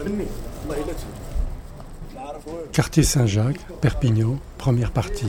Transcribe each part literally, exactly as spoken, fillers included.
Quartier Saint-Jacques, Perpignan, première partie.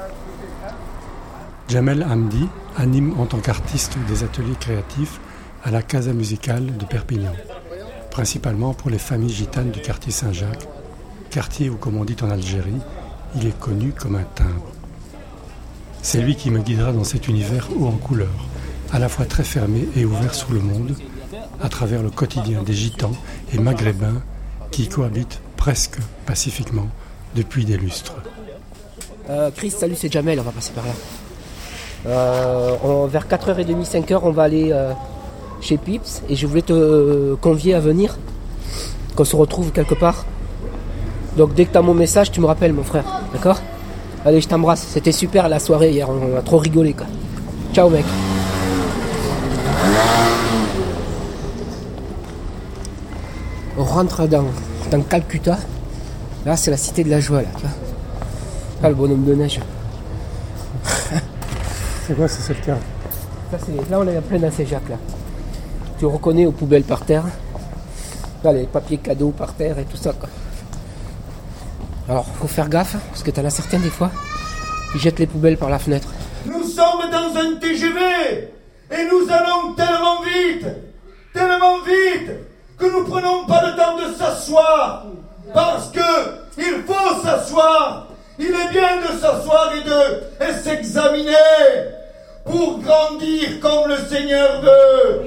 Jamel Hamdi anime en tant qu'artiste des ateliers créatifs à la Casa Musicale de Perpignan, principalement pour les familles gitanes du quartier Saint-Jacques, quartier où, comme on dit en Algérie, il est connu comme un timbre. C'est lui qui me guidera dans cet univers haut en couleurs, à la fois très fermé et ouvert sur le monde, à travers le quotidien des gitans et maghrébins qui cohabitent presque pacifiquement depuis des lustres. Euh, Chris, salut, c'est Jamel, on va passer par là. Euh, on, vers quatre heures trente, cinq heures, on va aller euh, chez Pips et je voulais te euh, convier à venir, qu'on se retrouve quelque part. Donc dès que tu as mon message, tu me rappelles, mon frère, d'accord ? Allez, je t'embrasse, c'était super la soirée hier, on a trop rigolé, quoi. Ciao, mec. On rentre dans, dans Calcutta. Là, c'est la cité de la joie, là, tu vois. Ah, le bonhomme de neige. C'est quoi, c'est le cas ? Ça, c'est, là, on est en plein dans Saint-Jacques, là. Tu reconnais aux poubelles par terre. Là, les papiers cadeaux par terre et tout ça, quoi. Alors, faut faire gaffe, parce que t'en as certains, des fois, ils jettent les poubelles par la fenêtre. Nous sommes dans un T G V et nous allons tellement vite, tellement vite, que nous prenons pas le temps de s'asseoir. Parce que il faut s'asseoir. Il est bien de s'asseoir et de et s'examiner pour grandir comme le Seigneur veut.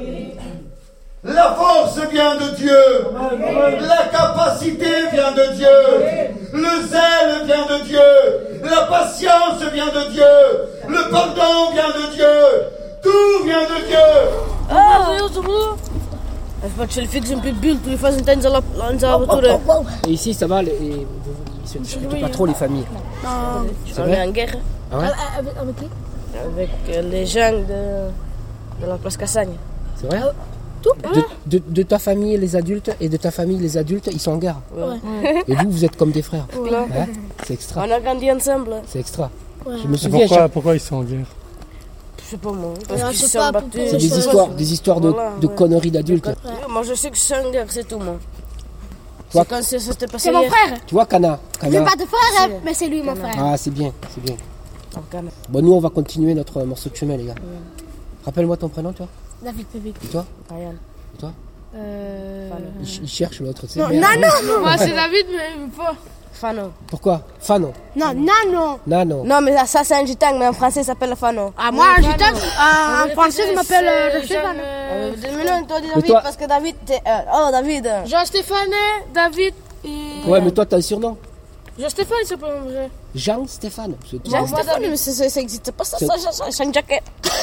La force vient de Dieu. La capacité vient de Dieu. Le zèle vient de Dieu. La patience vient de Dieu. Le pardon vient de Dieu. Tout vient de Dieu. Ah, eu tu Hij faccio il fix in più build, tu li fai sentire la apertura. Et ici, ça va, les, les, ils se disputent pas trop, les familles. Non, C'est on vrai est en guerre. Ah ouais? Avec, avec qui? Avec les gens de, de la place Cassagne. C'est vrai? Tout? De, de, de ta famille, les adultes, et de ta famille, les adultes, ils sont en guerre. Ouais. Et vous, vous êtes comme des frères. Ouais. Hein? C'est extra. On a grandi ensemble. C'est extra. Ouais. Je me souviens. Pourquoi, chaque... pourquoi ils sont en guerre? Je sais pas moi. Parce Alors, qu'ils je sais se pas, sont battus. C'est des histoires, des histoires de, Voilà, de ouais. conneries d'adultes. Ouais. Moi je sais que c'est en guerre, c'est tout moi. Toi, C'est quand ça s'était passé C'est mon hier. frère. tu vois, Cana. J'ai Cana. pas de frère, hein, Si. mais c'est lui mon frère. Ah, c'est bien, c'est bien. En Ghana. Bon, nous, on va continuer notre morceau de chemin, les gars. Rappelle-moi ton prénom, toi. David Bébé. Et toi? Ryan. Et toi? Euh... Il, ch- il cherche l'autre, tu sais. Non, Merde. Nano. Moi c'est David, mais pas. Fano. Pourquoi? Fano. Non, Nano. Nano. Non mais ça c'est un gitan, mais en français ça s'appelle Fano. Ah, moi, en gitan, euh, en français, je m'appelle euh, Stéphane. Euh, mais non, toi dis Mais David toi- parce que David, t'es, euh, oh David. Jean-Stéphane, David et. Ouais, mais toi, t'as un surnom. Jean-Stéphane, il s'appelle en vrai. Jean-Stéphane. C'est- Jean Stéphane, mais ça, ça, ça existe pas ça, C'est- ça, ça, ça, jacket.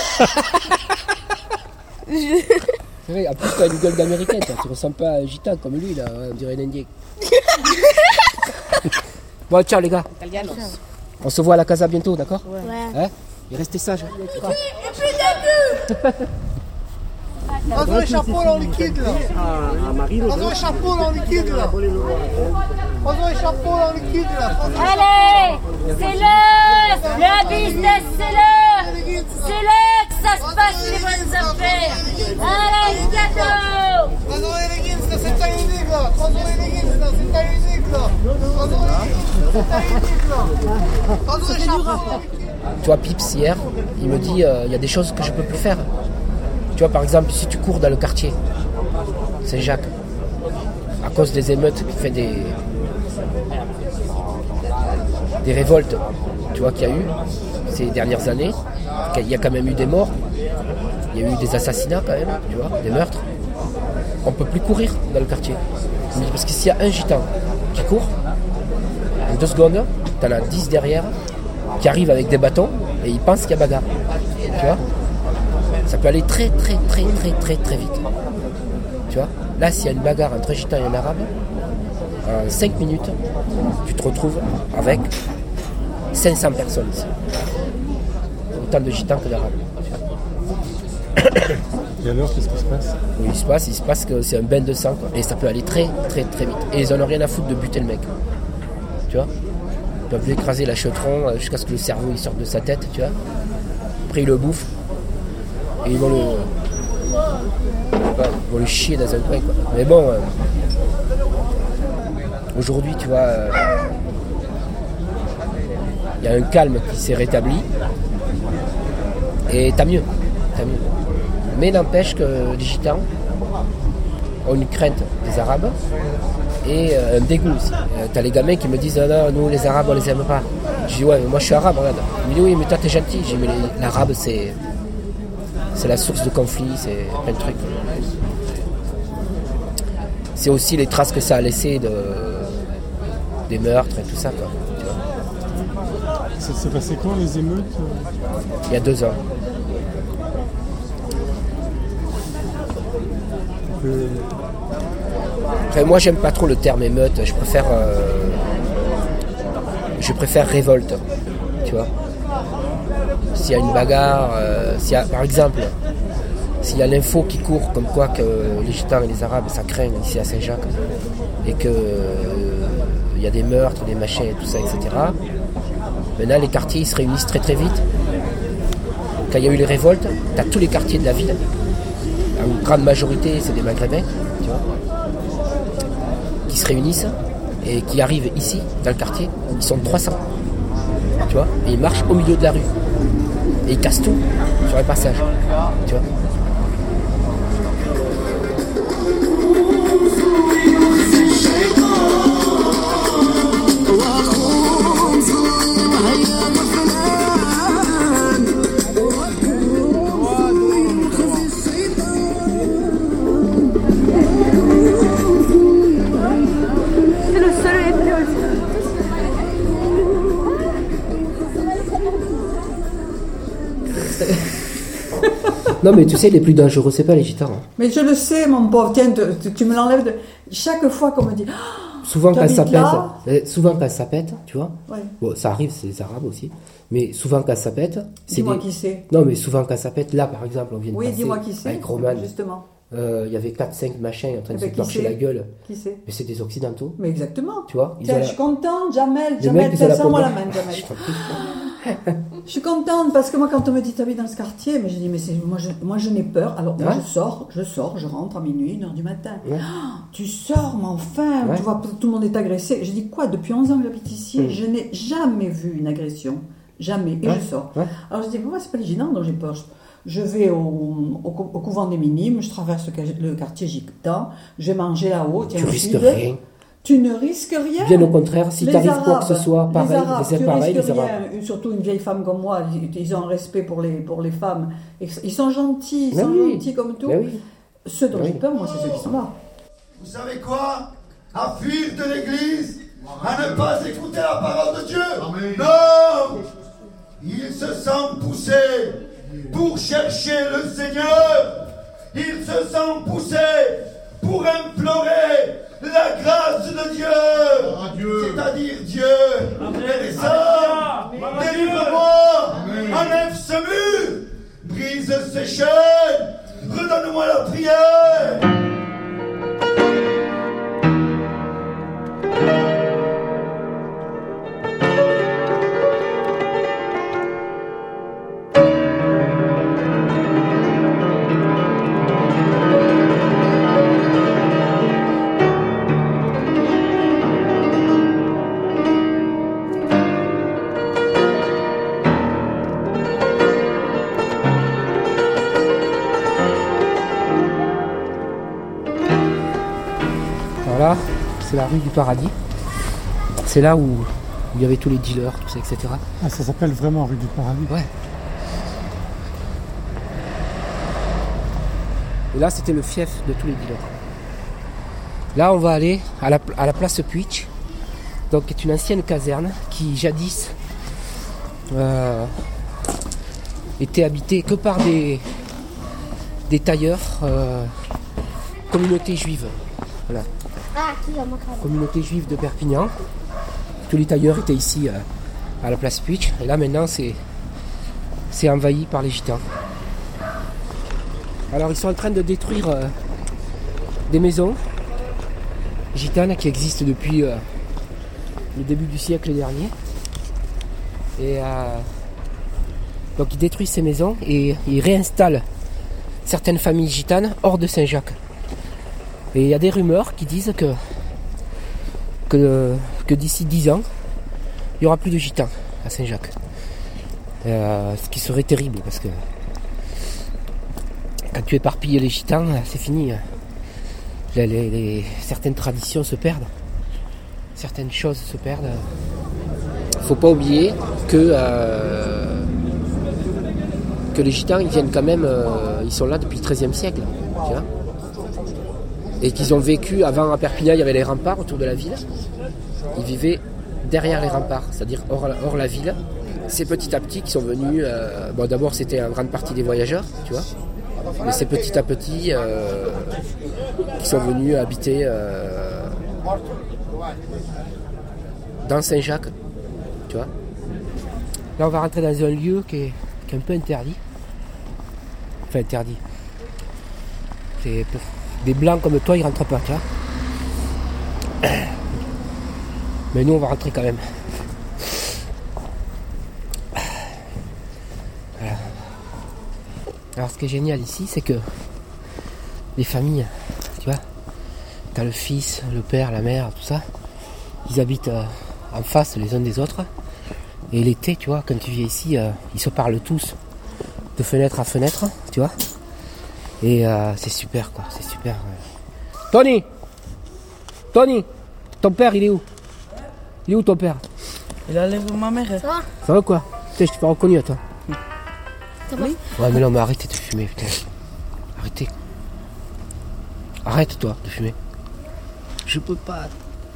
C'est vrai, en plus, t'as une gueule d'américain, toi. Tu ressembles pas à un gitan comme lui, là. On dirait un indien. Bon, ciao, les gars. On se voit à la casa bientôt, d'accord? Ouais. Hein? Et restez sages. Prends un chapeau en liquide là. Prends un chapeau en liquide là. Prends un chapeau en liquide là. Allez, c'est le, le business, c'est le, c'est le que ça se passe les bonnes affaires. Allez, gâteau. Prends les leggings là, c'est ta unique là. Prends les leggings là, c'est ta unique là. Prends les leggings, c'est ta unique là. Prends un chapeau. Tu vois, Pips, hier, il me dit euh, il y a des choses que je peux plus faire. Tu vois, par exemple, si tu cours dans le quartier Saint-Jacques, à cause des émeutes qui fait des des révoltes, tu vois, qu'il y a eu ces dernières années, qu'il y a quand même eu des morts, il y a eu des assassinats quand même, tu vois, des meurtres. On peut plus courir dans le quartier. Parce que s'il y a un gitan qui court, en deux secondes, t'en as dix derrière qui arrivent avec des bâtons et ils pensent qu'il y a bagarre. Tu vois? Ça peut aller très très très très très très vite. Tu vois? Là, s'il y a une bagarre entre un gitan et un arabe, en cinq minutes, tu te retrouves avec cinq cents personnes ici. Autant de gitans que d'arabes. Et alors, qu'est-ce qui se passe? Oui, il se passe, il se passe que c'est un bain de sang, quoi. Et ça peut aller très très très vite. Et ils en ont rien à foutre de buter le mec. Tu vois? Ils peuvent lui écraser la chetron euh, jusqu'à ce que le cerveau il sorte de sa tête, tu vois. Après ils le bouffent. Et ils vont le. Ouais, ils vont le chier dans un coin, quoi. Mais bon, euh, Aujourd'hui, tu vois, il euh, y a un calme qui s'est rétabli. Et t'as mieux, t'as mieux. Mais n'empêche que les gitans ont une crainte des Arabes et euh, un dégoût aussi. Euh, t'as les gamins qui me disent ah non, nous les Arabes on les aime pas. Je dis ouais, mais moi je suis arabe, regarde. Ils me disent oui, mais toi t'es gentil. Je dis mais les, l'arabe c'est, c'est la source de conflit, c'est plein de trucs. C'est aussi les traces que ça a laissé de, des meurtres et tout ça, quoi. Tu vois. Ça s'est passé quand les émeutes? Il y a deux ans. Euh... Après, moi j'aime pas trop le terme émeute, je préfère euh, je préfère révolte, tu vois. S'il y a une bagarre, euh, s'il y a, par exemple, s'il y a l'info qui court comme quoi que les gitans et les arabes ça craint ici à Saint-Jacques et que euh, il y a des meurtres, des machins et tout ça, et cetera. Maintenant les quartiers ils se réunissent très très vite. Quand il y a eu les révoltes, t'as tous les quartiers de la ville. Une grande majorité, c'est des Maghrébins, tu vois, qui se réunissent et qui arrivent ici, dans le quartier. Ils sont trois cents, tu vois, et ils marchent au milieu de la rue. Et ils cassent tout sur les passages, tu vois. Non mais tu sais, les plus dangereux, c'est pas les gitans. Hein. Mais je le sais, mon pauvre. Tiens, tu, tu me l'enlèves de... Chaque fois qu'on me dit... Oh, souvent quand ça pète, souvent quand ça pète, tu vois. Ouais. Bon, ça arrive, c'est les Arabes aussi. Mais souvent quand ça pète... C'est dis-moi des... qui c'est. Non mais souvent quand ça pète, là par exemple, on vient de oui, passer dis-moi qui c'est, avec Roman. Justement. Il euh, y avait quatre cinq machins en train de se torcher la gueule. Qui c'est? Mais c'est des Occidentaux. Mais exactement. Tu vois, tiens, la... je suis contente, Jamel. Jamel, tiens-moi la main, Jamel. Je suis contente parce que moi quand on me dit t'habites dans ce quartier, mais je dis mais c'est, moi, je, moi je n'ai peur. Alors moi ouais. je sors, je sors, je rentre à minuit, une heure du matin. Ouais. Oh, tu sors, mais enfin, ouais. tu vois tout le monde est agressé. Je dis quoi? Depuis onze ans que j'habite ici, mmh. je n'ai jamais vu une agression, jamais. Et ouais. je sors. Ouais. Alors je dis moi c'est pas les gitans dont j'ai peur. Je vais au, au, au couvent des Minimes, je traverse le, le quartier gitan, je vais manger là-haut. Tu risques rien. Tu ne risques rien. Bien au contraire, si t'arrives quoi que ce soit, pareil, les Arabes, c'est tu pareil, risques les rien. Arabes. Surtout une vieille femme comme moi, ils ont un respect pour les, pour les femmes. Ils sont gentils, ils mais sont oui. gentils comme tout. Oui. Ceux dont oui. j'ai peur, moi, c'est ceux qui sont là. Vous savez quoi? À fuir de l'église, à ne pas écouter la parole de Dieu. Amen. Non! Ils se sentent poussés pour chercher le Seigneur. Ils se sentent poussés pour implorer la grâce de Dieu, ah, Dieu. C'est-à-dire Dieu. Et ça, délivre-moi, enlève ce mur, brise ces chaînes, redonne-moi la prière. Voilà, c'est la rue du Paradis. C'est là où il y avait tous les dealers, tout ça, et cetera. Ah, ça s'appelle vraiment rue du Paradis? Ouais. Et là, c'était le fief de tous les dealers. Là, on va aller à la, à la place Puig, donc qui est une ancienne caserne qui jadis euh, était habitée que par des, des tailleurs, euh, communauté juive. Voilà. Communauté juive de Perpignan. Tous les tailleurs étaient ici euh, à la place Puig. Et là maintenant c'est, c'est envahi par les gitans. Alors ils sont en train de détruire euh, des maisons gitanes qui existent depuis euh, le début du siècle dernier. Et euh, donc ils détruisent ces maisons et ils réinstallent certaines familles gitanes hors de Saint-Jacques. Et il y a des rumeurs qui disent que que, que d'ici dix ans, il n'y aura plus de gitans à Saint-Jacques. Euh, ce qui serait terrible parce que quand tu éparpilles les gitans, c'est fini. Les, les, les, certaines traditions se perdent. Certaines choses se perdent. Il ne faut pas oublier que, euh, que les gitans, ils viennent quand même, euh, ils sont là depuis le treizième siècle. Tu vois, et qu'ils ont vécu, avant à Perpignan, il y avait les remparts autour de la ville. Ils vivaient derrière les remparts, c'est-à-dire hors, hors la ville. C'est petit à petit qu'ils sont venus, euh, bon d'abord c'était en grande partie des voyageurs, tu vois, mais c'est petit à petit euh, qu'ils sont venus habiter euh, dans Saint-Jacques, tu vois. Là on va rentrer dans un lieu qui est, qui est un peu interdit. Enfin interdit. C'est pour des blancs comme toi, ils rentrent pas, tu vois. Mais nous on va rentrer quand même. Voilà. Alors ce qui est génial ici, c'est que les familles, tu vois, t'as le fils, le père, la mère, tout ça, ils habitent euh, en face les uns des autres. Et l'été, tu vois, quand tu viens ici, euh, ils se parlent tous de fenêtre à fenêtre, tu vois. Et euh, c'est super, quoi, c'est super. Ouais. Tony Tony Ton père, il est où? Il est où ton père? Il est allé voir ma mère. Ça va? Ça va quoi? Putain, je t'ai pas reconnu à toi. Ça va? Ouais, mais non, mais arrêtez de fumer, putain. Arrêtez. Arrête, toi, de fumer. Je peux pas.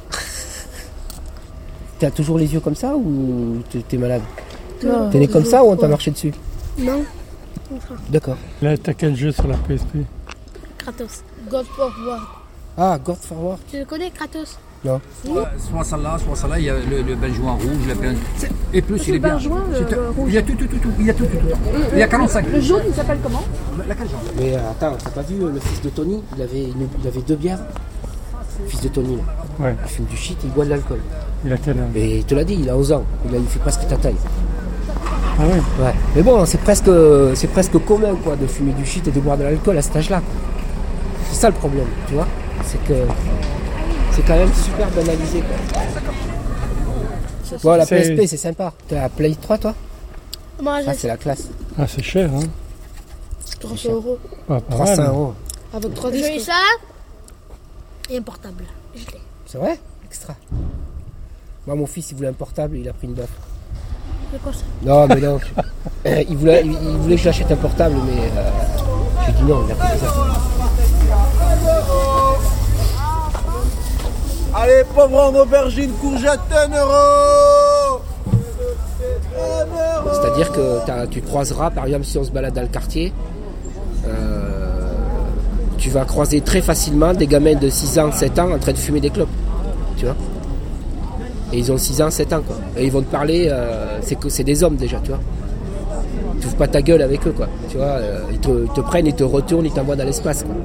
T'as toujours les yeux comme ça ou t'es, t'es malade? Non. T'es né comme ça ou on t'a marché dessus? Non. D'accord. Là, t'as quel jeu sur la P S P? Kratos. God of War. Ah, God of War. Tu le connais, Kratos? Non. Soit celle-là, soit celle-là, il y a le, le Belgian rouge, le Belgian... Et plus, il est bien. Belgian, le, C'est- le rouge. Il y a tout, tout, tout, tout. Il y a tout, tout, tout. Il y a quarante-cinq. Le jaune, il s'appelle comment? Laquelle genre? Mais euh, attends, t'as pas vu euh, le fils de Tony? Il avait, une- il avait deux bières. Le fils de Tony, là. Ouais, Il fume du shit et il boit de l'alcool. il a quel âge? Et il te l'a dit, il a onze ans. Il, a, il fait presque ta taille. Ah ouais. Ouais. Mais bon, c'est presque, c'est presque commun quoi, de fumer du shit et de boire de l'alcool à cet âge-là. Quoi. C'est ça le problème, tu vois. C'est que c'est quand même super banalisé. Quoi. Bon, la C'est- P S P, c'est sympa. T'as la Play trois, toi? Moi, Ah, j'ai c'est la classe. Ah, c'est cher, hein? trois cents euros. Ah, pas trois cents mal. euros. Avec trois J'ai eu disques. ça et un portable. Je l'ai. C'est vrai? Extra. Moi, mon fils, il voulait un portable, il a pris une baffe. C'est quoi ça? Non, mais non. Euh, il, voulait, il, il voulait que je l'achète un portable, mais euh, j'ai dit non, il a pris ça. Allez, pauvre en aubergine, courgette, un euro. C'est-à-dire que t'as- tu croiseras, par exemple, si on se balade dans le quartier, euh, tu vas croiser très facilement des gamins de six ans, sept ans en train de fumer des clopes. Tu vois? Et ils ont six ans, sept ans, quoi. Et ils vont te parler, euh, c'est que c'est des hommes déjà, tu vois. Tu ouvres pas ta gueule avec eux, quoi. Tu vois, euh, ils, te, ils te prennent, ils te retournent, ils t'envoient dans l'espace, quoi.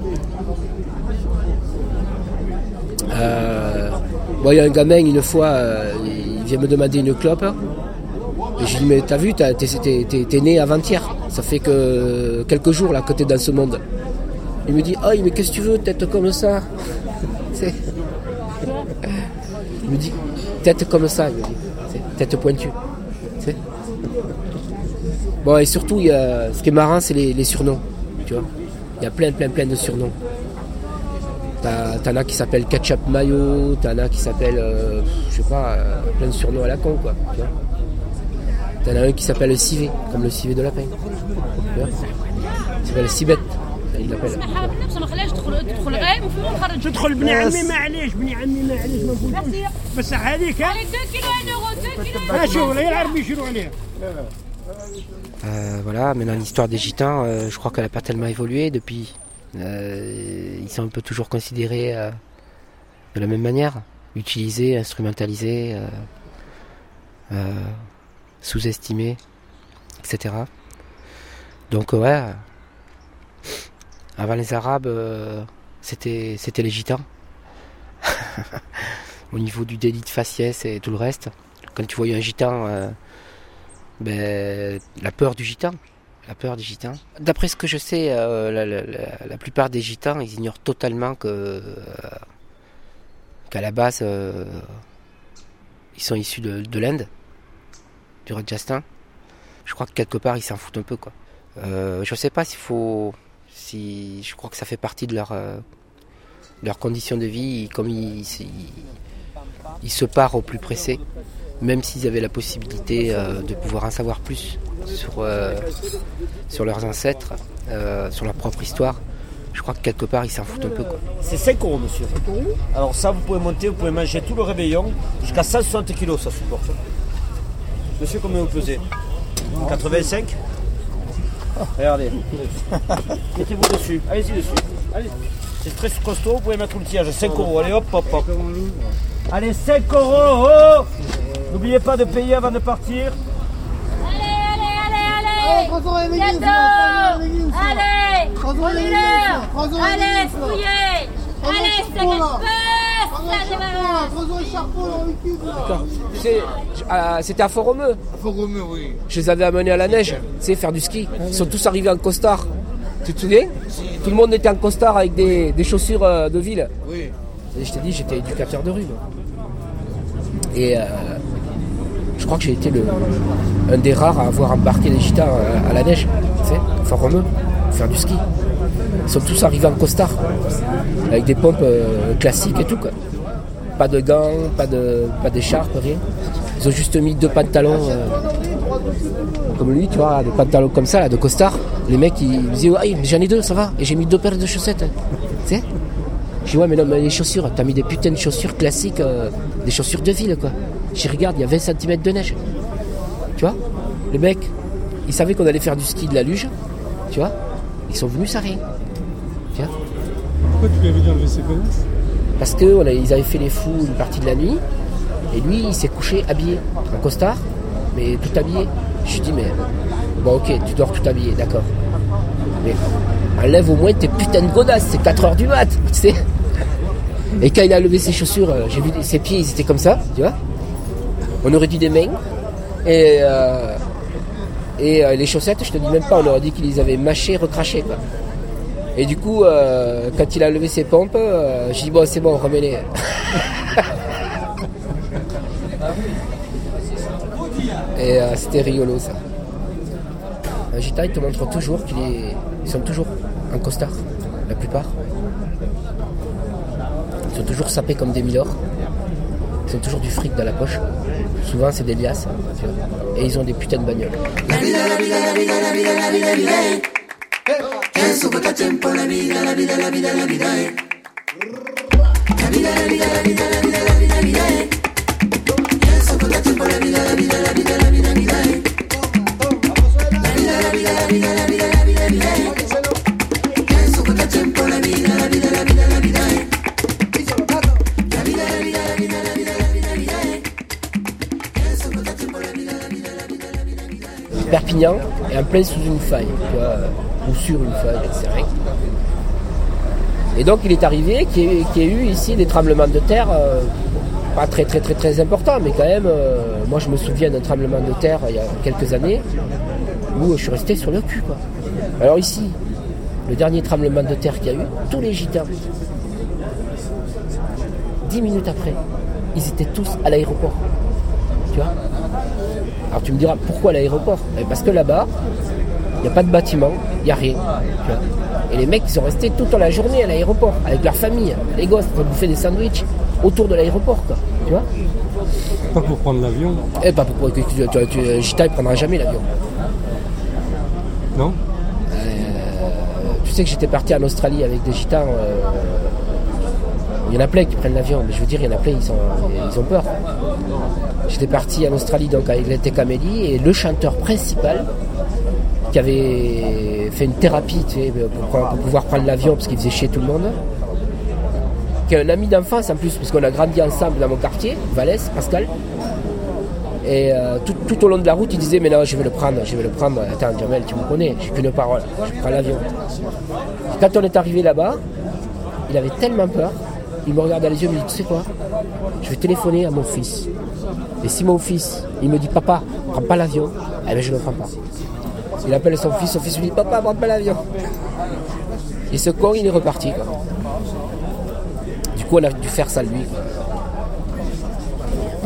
Euh, bon, il y a un gamin, une fois, euh, il vient me demander une clope. Et je lui dis, mais t'as vu, t'as, t'es, t'es, t'es, t'es né avant-hier. Ça fait que quelques jours, là, que t'es dans ce monde. Il me dit, oh, mais qu'est-ce que tu veux, tête comme ça? C'est... Il me dit, tête comme ça, il me dit. C'est, tête pointue. C'est... Bon, et surtout, il y a, ce qui est marrant, c'est les, les surnoms. Tu vois, il y a plein, plein, plein de surnoms. T'as, t'en as qui s'appellent Ketchup Mayo, t'en as qui s'appellent, euh, je sais pas, euh, plein de surnoms à la con, quoi. Tu vois. T'en as un qui s'appelle le civet, comme le civet de lapin. Tu vois. Il s'appelle Cibette, il l'appelle. تدخل بني عمي معليش بني عمي معليش ما نقولوش بس عليك ها ها شغل يلعب يشيروا عليها. Euh, voilà, maintenant l'histoire des gitans, euh, je crois qu'elle n'a pas tellement évolué depuis. Euh, ils sont un peu toujours considérés euh, de la même manière, utilisés, instrumentalisés, euh, euh, sous-estimés, et cetera. Donc ouais, avant les Arabes, euh, c'était, c'était les gitans. Au niveau du délit de faciès et tout le reste, quand tu voyais un gitan... Euh, Ben, la peur du gitan, la peur des gitans. D'après ce que je sais, euh, la, la, la, la plupart des gitans, ils ignorent totalement que, euh, qu'à la base, euh, ils sont issus de, de l'Inde, du Rajasthan. Je crois que quelque part, ils s'en foutent un peu, quoi. Euh, je sais pas s'il faut... Si, je crois que ça fait partie de leur, euh, leur condition de vie, comme ils, ils, ils se parent au plus pressé, même s'ils avaient la possibilité euh, de pouvoir en savoir plus sur, euh, sur leurs ancêtres, euh, sur leur propre histoire. Je crois que quelque part, ils s'en foutent un peu, quoi. C'est cinq euros, monsieur. Alors ça, vous pouvez monter, vous pouvez manger tout le réveillon, jusqu'à cent soixante kilos, ça supporte. Monsieur, combien vous pesez? quatre-vingt-cinq. Regardez. Mettez-vous dessus. Allez-y dessus. Allez. C'est très costaud, vous pouvez mettre l'outillage. cinq euros. Allez, hop, hop, hop. Allez, cinq euros. Oh, n'oubliez pas de payer avant de partir. Allez, allez, allez, allez. Bientôt. Allez, prenez-le. Allez, fouillez. Allez, ça ne D'accord. Tu sais, euh, c'était à Fort-Romeu. Fort-Romeu, oui. Je les avais amenés à la neige, tu sais, faire du ski. Ils sont tous arrivés en costard. Tu te souviens? Tout le monde était en costard avec des, des chaussures euh, de ville. Oui. Et je t'ai dit, j'étais éducateur de rue. Moi. Et euh, je crois que j'ai été le, un des rares à avoir embarqué les gitans à, à la neige, tu sais, à Fort-Romeu, faire du ski. Ils sont tous arrivés en costard, avec des pompes euh, classiques et tout, quoi. Pas de gants, pas de pas d'écharpe, rien. Ils ont juste mis deux pantalons euh, comme lui, tu vois, des pantalons comme ça, là, de costard. Les mecs, ils me disaient, ouais, j'en ai deux, ça va. Et j'ai mis deux paires de chaussettes. Tu sais? Je dis, ouais, mais non, mais les chaussures, t'as mis des putains de chaussures classiques, euh, des chaussures de ville, quoi. Je regarde, il y a vingt centimètres de neige. Tu vois? Les mecs, ils savaient qu'on allait faire du ski de la luge, tu vois? Ils sont venus, ça rien. Tu vois? Pourquoi tu lui avais dit enlever ses connasses? Parce qu'ils avaient fait les fous une partie de la nuit, et lui, il s'est couché habillé, en costard, mais tout habillé. Je lui dis, mais bon, ok, tu dors tout habillé, d'accord. Mais enlève au moins tes putains de godasses, c'est quatre heures du mat, tu sais. Et quand il a levé ses chaussures, j'ai vu ses pieds, ils étaient comme ça, tu vois. On aurait dit des mains. Et, euh, et euh, les chaussettes, je te dis même pas, on aurait dit qu'il les avait mâchées, recrachées, quoi. Et du coup, euh, quand il a levé ses pompes, euh, j'ai dit bon, c'est bon, remets-les. Et euh, c'était rigolo, ça. Un gitan, il te montre toujours qu'ils est... sont toujours en costard, la plupart. Ils sont toujours sapés comme des milords. Ils ont toujours du fric dans la poche. Souvent, c'est des liasses. Tu vois. Et ils ont des putains de bagnoles. La vida, la vida, la vida, la vida, la vida, la vida. Eso poco tiempo, la vida, la vida, la vida, la vida. La vida, la vida, la vida, la vida, la vida, la vida. Eso poco tiempo, la vida, la vida, la vida, la vida, la vida. La vida, la vida, la vida, la vida, la vida, la vida. Eso poco tiempo, la vida, la vida, la vida, la vida. La vida, la vida, la vida, la vida, la vida, la vida. Eso poco tiempo, la vida, la vida, la vida, la vida, la vida. Perpignan est en plein sous une faille, tu vois. Ou sur une feuille, c'est vrai. Et donc il est arrivé qu'il y ait, qu'il y ait eu ici des tremblements de terre, euh, pas très très très très importants, mais quand même, euh, moi je me souviens d'un tremblement de terre il y a quelques années, où je suis resté sur le cul, quoi. Alors ici, le dernier tremblement de terre qu'il y a eu, tous les gitans, dix minutes après, ils étaient tous à l'aéroport. Tu vois? Alors tu me diras, pourquoi à l'aéroport? Parce que là-bas, il n'y a pas de bâtiment, il n'y a rien. Tu vois. Et les mecs, ils sont restés toute la journée à l'aéroport, avec leur famille, les gosses, pour bouffer des sandwichs autour de l'aéroport, quoi. Tu vois? Pas pour prendre l'avion. Eh, pas pour. Tu, tu, tu, tu, Gita, il ne prendra jamais l'avion. Non euh, Tu sais que j'étais parti en Australie avec des gitans. Euh, il y en a plein qui prennent l'avion, mais je veux dire, il y en a plein, ils, sont, ils ont peur. J'étais parti en Australie donc avec l'été Camélie, et le chanteur principal, qui avait fait une thérapie, tu sais, pour, pour pouvoir prendre l'avion parce qu'il faisait chier tout le monde, qui est un ami d'enfance en plus, parce qu'on a grandi ensemble dans mon quartier, Valès, Pascal. Et euh, tout, tout au long de la route, il disait mais non, je vais le prendre, je vais le prendre. Attends, Jamel, tu me connais, j'ai qu'une parole, je prends l'avion. Et quand on est arrivé là-bas, il avait tellement peur, il me regarde dans les yeux, il me dit tu sais quoi, je vais téléphoner à mon fils. Et si mon fils, il me dit papa, prends pas l'avion, eh bien je ne le prends pas. Il appelle son fils, son fils lui dit papa, prends pas l'avion. Et ce con, il est reparti, quoi. Du coup, on a dû faire ça lui, quoi.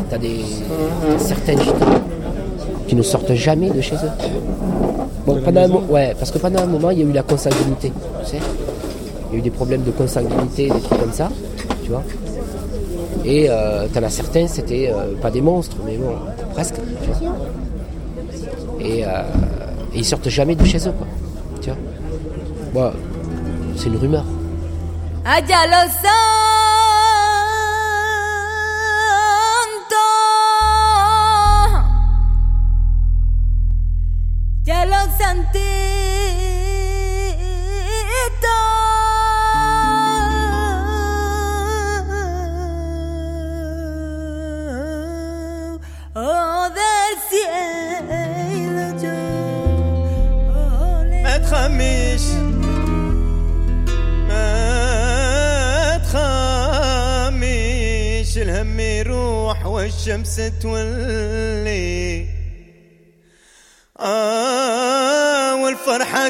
t'as des t'as certaines gitans qui ne sortent jamais de chez eux. Bon, pendant un mo- ouais, parce que pendant un moment, il y a eu la consanguinité, tu sais. Il y a eu des problèmes de consanguinité, des trucs comme ça, tu vois. Et euh, t'en as certains, c'était euh, pas des monstres, mais bon, presque, tu vois. Et, euh, et ils sortent jamais de chez eux, quoi, tu vois. Bon, c'est une rumeur. Allá Santo, ya lo santito, oh del cielo yo, ما تخميش ما تخميش الهم يروح والشمس تولي آه والفرحة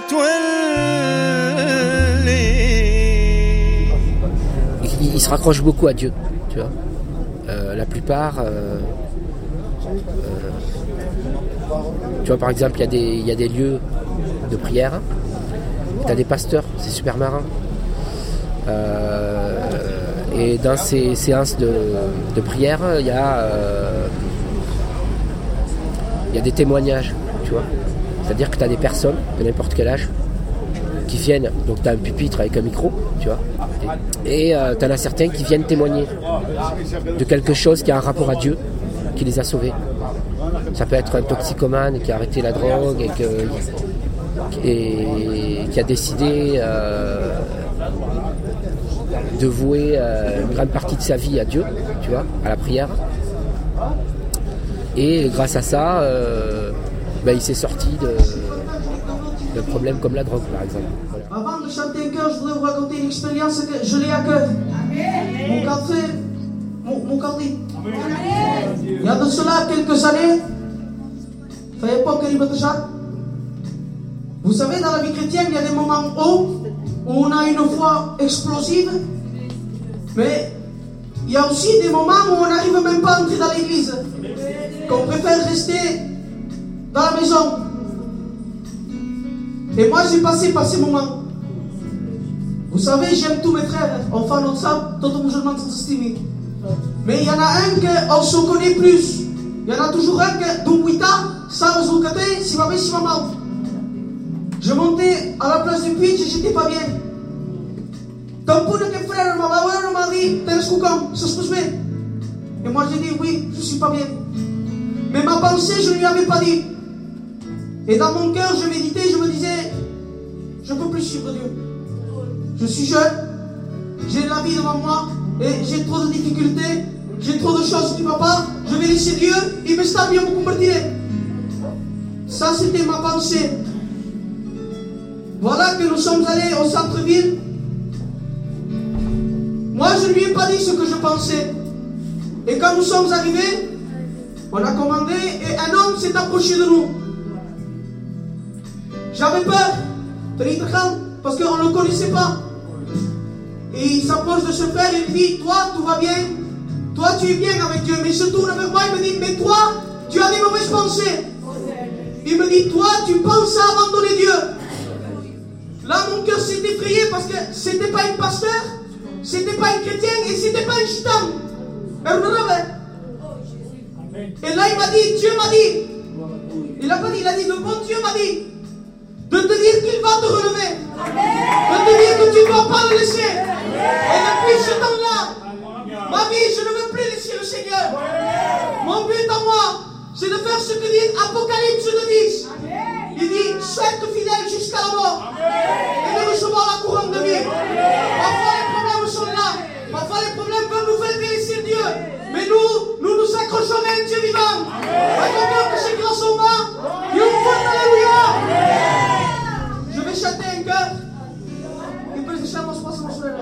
تولي. Ils, ils se raccrochent beaucoup à Dieu, tu vois. Euh, la plupart, euh, euh, tu vois, par exemple, il y a des, il y a des lieux de prière. Tu as des pasteurs, c'est super marrant. Euh, et dans ces séances de, de prière, il y a, euh, il y a des témoignages, tu vois. C'est-à-dire que tu as des personnes de n'importe quel âge qui viennent, donc tu as un pupitre avec un micro, tu vois, et euh, tu en as certains qui viennent témoigner de quelque chose qui a un rapport à Dieu, qui les a sauvés. Ça peut être un toxicomane qui a arrêté la drogue et, que, et qui a décidé euh, de vouer euh, une grande partie de sa vie à Dieu, tu vois, à la prière. Et grâce à ça, euh, ben, il s'est sorti de, d'un problème comme la drogue, par exemple. Voilà. Avant de chanter un chœur, je voudrais vous raconter une expérience que je l'ai à cœur. Mon café, mon, mon café. Il y a de cela quelques années, à l'époque de Jacques. Vous savez, dans la vie chrétienne, il y a des moments hauts où on a une foi explosive, mais il y a aussi des moments où on n'arrive même pas à entrer dans l'église, qu'on préfère rester dans la maison. Et moi, j'ai passé par ces moments. Vous savez, j'aime tous mes frères, enfants de ça, tout musulman sont estimés. Mais il y en a un qu'on se connaît plus. Il y en a toujours un que, d'un huita, ça vous côté, si ma vie, si ma maman. Je montais à la place du pitch et j'étais pas bien. Comme pour que frère m'a m'a dit, t'es escoucant, ça se passe bien. Et moi, j'ai dit, oui, je suis pas bien. Mais ma pensée, je ne lui avais pas dit. Et dans mon cœur, je méditais, je me disais, je ne peux plus suivre Dieu. Je suis jeune, j'ai la vie devant moi, et j'ai trop de difficultés, j'ai trop de choses qui ne vont pas, je vais laisser Dieu, il me stable, il me convertirait. Ça, c'était ma pensée. Voilà que nous sommes allés au centre-ville. Moi, je ne lui ai pas dit ce que je pensais. Et quand nous sommes arrivés, on a commandé et un homme s'est approché de nous. J'avais peur, parce qu'on ne le connaissait pas. Et il s'approche de ce frère et il dit, toi, tout va bien. Toi, tu es bien avec Dieu. Mais il se tourne vers moi et me dit, mais toi, tu as des mauvaises pensées. Il me dit, toi, tu penses à abandonner Dieu. Là, mon cœur s'est effrayé parce que c'était pas une pasteur, c'était pas une chrétienne et c'était pas une gitane. Et là, il m'a dit, Dieu m'a dit, il a pas dit, il a dit, le bon Dieu m'a dit, de te dire qu'il va te relever, de te dire que tu ne vas pas le laisser. Et depuis ce temps-là, ma vie, je ne veux plus laisser le Seigneur. Mon but à moi, c'est de faire ce que dit Apocalypse deux dix. Il dit, sois fidèle jusqu'à la mort et de recevoir la couronne de vie. Parfois les problèmes sont là, parfois les problèmes peuvent nous faire délaisser Dieu. Mais nous, nous nous accrochons à un Dieu vivant. Attendons que c'est grâce au bas. Et on fait alléluia. Je vais chanter un cœur. Et puis je chante mon espace mon soleil.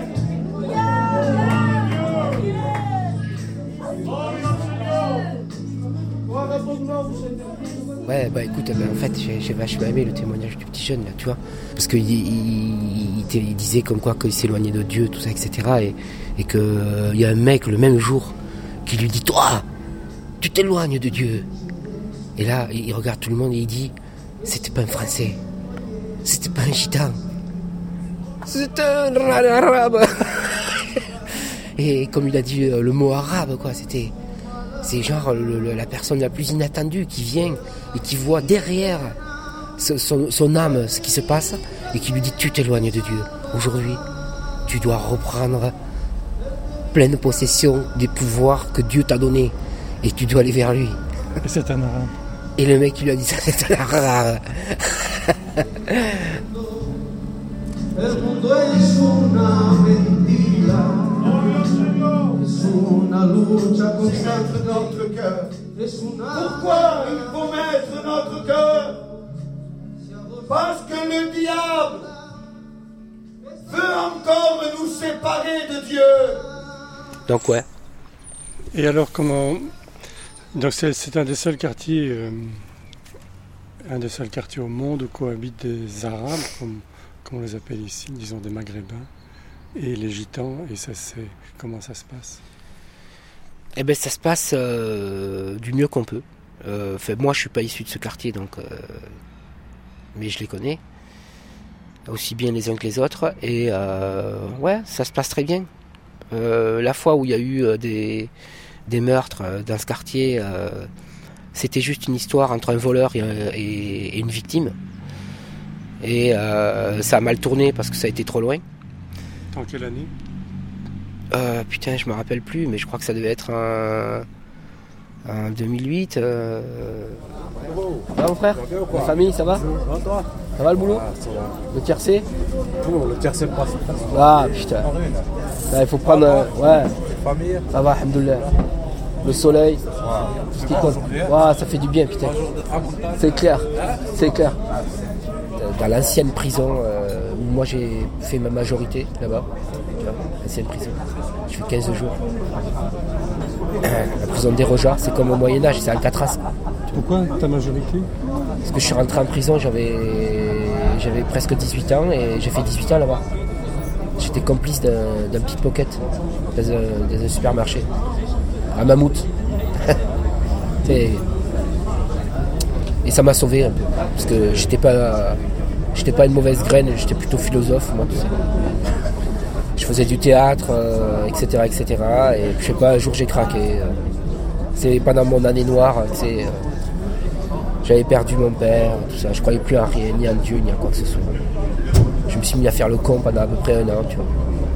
Ouais, bah écoute, bah, en fait, j'ai, j'ai vachement aimé le témoignage du petit jeune, là, tu vois. Parce qu'il il, il, il disait comme quoi qu'il s'éloignait de Dieu, tout ça, et cetera. Et, et qu'il euh, y a un mec, le même jour, qui lui dit, toi, tu t'éloignes de Dieu. Et là, il regarde tout le monde et il dit, c'était pas un Français, c'était pas un gitan, c'était un arabe. Et comme il a dit le mot arabe, quoi, c'était, c'est genre le, le, la personne la plus inattendue qui vient et qui voit derrière son, son âme ce qui se passe et qui lui dit, tu t'éloignes de Dieu. Aujourd'hui, tu dois reprendre pleine possession des pouvoirs que Dieu t'a donnés et tu dois aller vers lui. Et c'est un arabe. Et le mec qui lui a dit ça, c'est un arabe. El mundo es una mentira, es una lucha constante de notre cœur. Pourquoi il faut mettre notre cœur? Parce que le diable veut encore nous séparer de Dieu. Donc ouais. Et alors comment... Donc c'est, c'est un des seuls quartiers, euh, un des seuls quartiers au monde où cohabitent des Arabes, comme, comme on les appelle ici, disons des Maghrébins, et les Gitans. Et ça, c'est comment ça se passe? Eh ben ça se passe euh, du mieux qu'on peut. Euh, fait, moi, je suis pas issu de ce quartier, donc, euh, mais je les connais aussi bien les uns que les autres. Et euh, ouais, ça se passe très bien. Euh, la fois où il y a eu euh, des des meurtres dans ce quartier, euh, c'était juste une histoire entre un voleur et, et, et une victime. Et euh, ça a mal tourné parce que ça a été trop loin. En quelle année? euh, Putain, je me rappelle plus, mais je crois que ça devait être un, un deux mille huit. Euh... Ça va mon frère? La famille, ça va? Ça va le boulot? Le tiercé? Le tiercé passe. Ah putain. Il faut prendre... Euh, ouais. Ça va, alhamdoulilah. Le soleil, tout ce qui compte. Ouais, ça fait du bien, putain. C'est clair, c'est clair. Dans l'ancienne prison, euh, où moi j'ai fait ma majorité, là-bas. L'ancienne prison. Je fais quinze jours. La prison des Rojards, c'est comme au Moyen-Âge, c'est Alcatraz. Pourquoi ta majorité? Parce que je suis rentré en prison, j'avais, j'avais presque dix-huit ans et j'ai fait dix-huit ans là-bas. J'étais complice d'un, d'un pickpocket dans un, dans un supermarché à Mammouth. et, et ça m'a sauvé un peu parce que j'étais pas, j'étais pas une mauvaise graine, j'étais plutôt philosophe moi. Tu sais. Je faisais du théâtre, euh, et cetera, et cetera. Et je sais pas, un jour j'ai craqué. Euh, c'est pendant mon année noire, tu sais. Euh, j'avais perdu mon père, tout ça. Je croyais plus à rien, ni en Dieu, ni à quoi que ce soit. Je me suis mis à faire le con pendant à peu près un an, tu vois.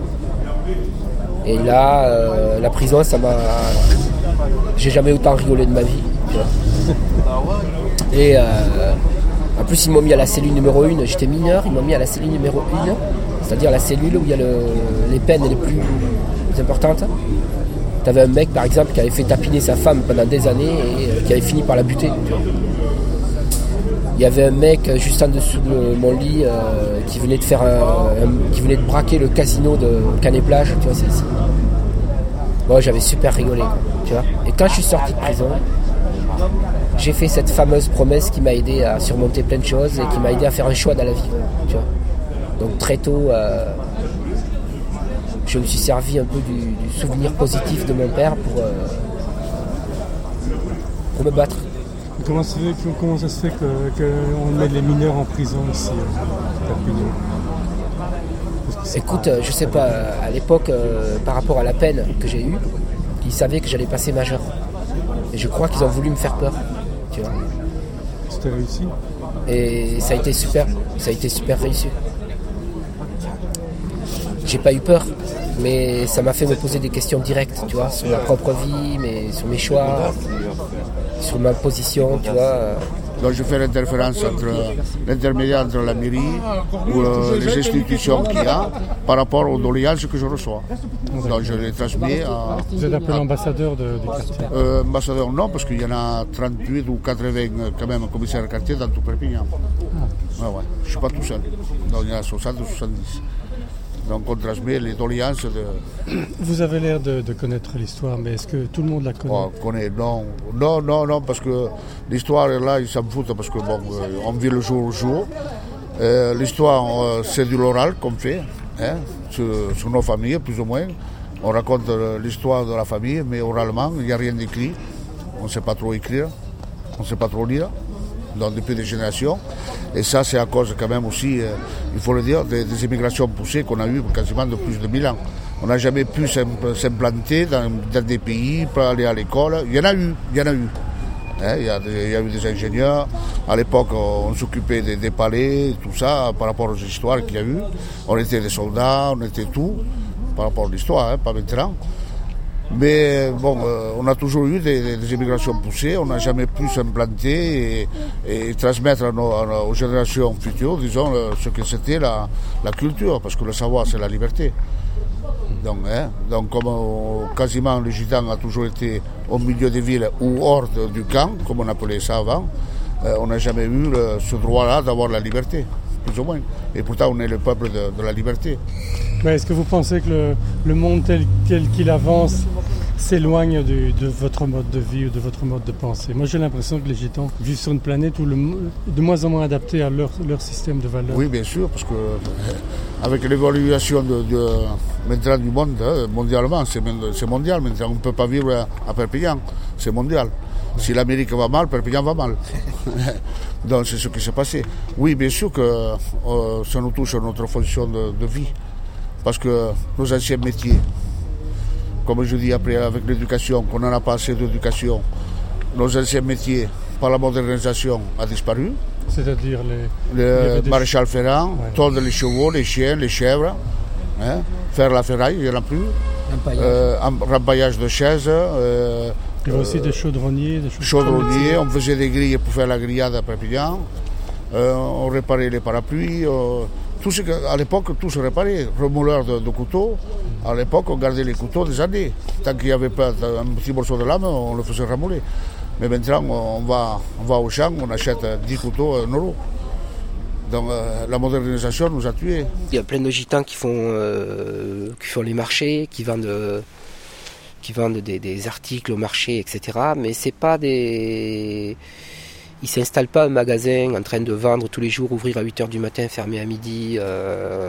Et là, euh, la prison, ça m'a... J'ai jamais autant rigolé de ma vie, tu vois. Et euh, en plus, ils m'ont mis à la cellule numéro un. J'étais mineur, ils m'ont mis à la cellule numéro un, c'est-à-dire la cellule où il y a le, les peines les plus, plus importantes. T'avais un mec, par exemple, qui avait fait tapiner sa femme pendant des années et euh, qui avait fini par la buter, tu vois. Il y avait un mec juste en dessous de mon lit euh, qui venait de faire un, un, qui venait de braquer le casino de Canet-Plage, tu vois, c'est ici. Bon, j'avais super rigolé, quoi, tu vois. Et quand je suis sorti de prison, j'ai fait cette fameuse promesse qui m'a aidé à surmonter plein de choses et qui m'a aidé à faire un choix dans la vie, tu vois. Donc très tôt, euh, je me suis servi un peu du, du souvenir positif de mon père pour, euh, pour me battre. Comment ça, fait, comment ça se fait qu'on met les mineurs en prison ici à Perpignan? Écoute, je sais pas, à l'époque, euh, par rapport à la peine que j'ai eue, ils savaient que j'allais passer majeur. Et je crois qu'ils ont voulu me faire peur, tu vois. C'était réussi? Et ça a été super, ça a été super réussi. J'ai pas eu peur, mais ça m'a fait me poser des questions directes, tu vois, sur ma propre vie, mais sur mes choix, sur ma position, tu vois. Donc je fais l'interférence entre l'intermédiaire entre la mairie ou euh, les institutions qu'il y a par rapport aux doléances que je reçois. Donc je les transmets à... Vous êtes un peu l'ambassadeur de, du quartier? euh, Ambassadeur non, parce qu'il y en a trente-huit ou quatre-vingts quand même commissaires de quartier dans tout Perpignan. Ah. Ouais, ouais. Je ne suis pas tout seul. Donc il y en a soixante ou soixante-dix. Donc on transmet les doléances de... Vous avez l'air de, de connaître l'histoire, mais est-ce que tout le monde la connaît? Oh, connaît, non. Non, non, non, parce que l'histoire est là, ils s'en foutent, parce que bon, on vit le jour au jour. Euh, l'histoire, euh, c'est de l'oral qu'on fait, hein, sur, sur nos familles, plus ou moins. On raconte l'histoire de la famille, mais oralement, il n'y a rien d'écrit. on ne sait pas trop écrire, on ne sait pas trop lire, donc depuis des générations. Et ça, c'est à cause quand même aussi, euh, il faut le dire, des, des immigrations poussées qu'on a eues quasiment de plus de mille ans. On n'a jamais pu s'implanter dans, dans des pays, pour aller à l'école. Il y en a eu, il y en a eu. Hein, il, y a, il y a eu des ingénieurs. À l'époque, on s'occupait des, des palais, tout ça, par rapport aux histoires qu'il y a eu. On était des soldats, on était tout, par rapport à l'histoire, hein, pas maintenant. Mais bon, euh, on a toujours eu des, des immigrations poussées, on n'a jamais pu s'implanter et, et transmettre à nos, à nos générations futures, disons, ce que c'était la, la culture, parce que le savoir, c'est la liberté. Donc, hein, donc comme euh, quasiment le gitan a toujours été au milieu des villes ou hors de, du camp, comme on appelait ça avant, euh, on n'a jamais eu le, ce droit-là d'avoir la liberté, plus ou moins. Et pourtant, on est le peuple de, de la liberté. Mais est-ce que vous pensez que le, le monde tel, tel qu'il avance s'éloigne de, de votre mode de vie ou de votre mode de pensée? Moi, j'ai l'impression que les gitans vivent sur une planète où le, de moins en moins adaptée à leur, leur système de valeurs. Oui, bien sûr, parce que avec l'évaluation de, de, maintenant du monde, hein, mondialement, c'est, c'est mondial maintenant. On ne peut pas vivre à, à Perpignan, c'est mondial. Si l'Amérique va mal, Perpignan va mal. Donc c'est ce qui s'est passé. Oui, bien sûr que euh, ça nous touche à notre fonction de, de vie. Parce que nos anciens métiers, comme je dis après avec l'éducation, qu'on n'en a pas assez d'éducation, nos anciens métiers, par la modernisation, a disparu. C'est-à-dire les... Le des... maréchal ferrant, ouais. Tondre les chevaux, les chiens, les chèvres, hein, faire la ferraille, il n'y en a plus. Rampaillage, euh, rampaillage de chaises. Euh, il y avait aussi des chaudronniers. Des chaudronniers, on faisait des grilles pour faire la grillade à Perpignan. Euh, on réparait les parapluies. Euh, tout ce que, à l'époque, tout se réparait. Remouleur de, de couteaux. À l'époque, on gardait les couteaux des années. Tant qu'il n'y avait pas un petit morceau de lame, on le faisait ramouler. Mais maintenant, on va, on va au champ, on achète dix couteaux à un euro. Donc euh, la modernisation nous a tués. Il y a plein de gitans qui font, euh, qui font les marchés, qui vendent, euh, qui vendent des, des articles au marché, et cetera. Mais c'est pas des... Ils ne s'installent pas un magasin en train de vendre tous les jours, ouvrir à huit heures du matin, fermer à midi, euh,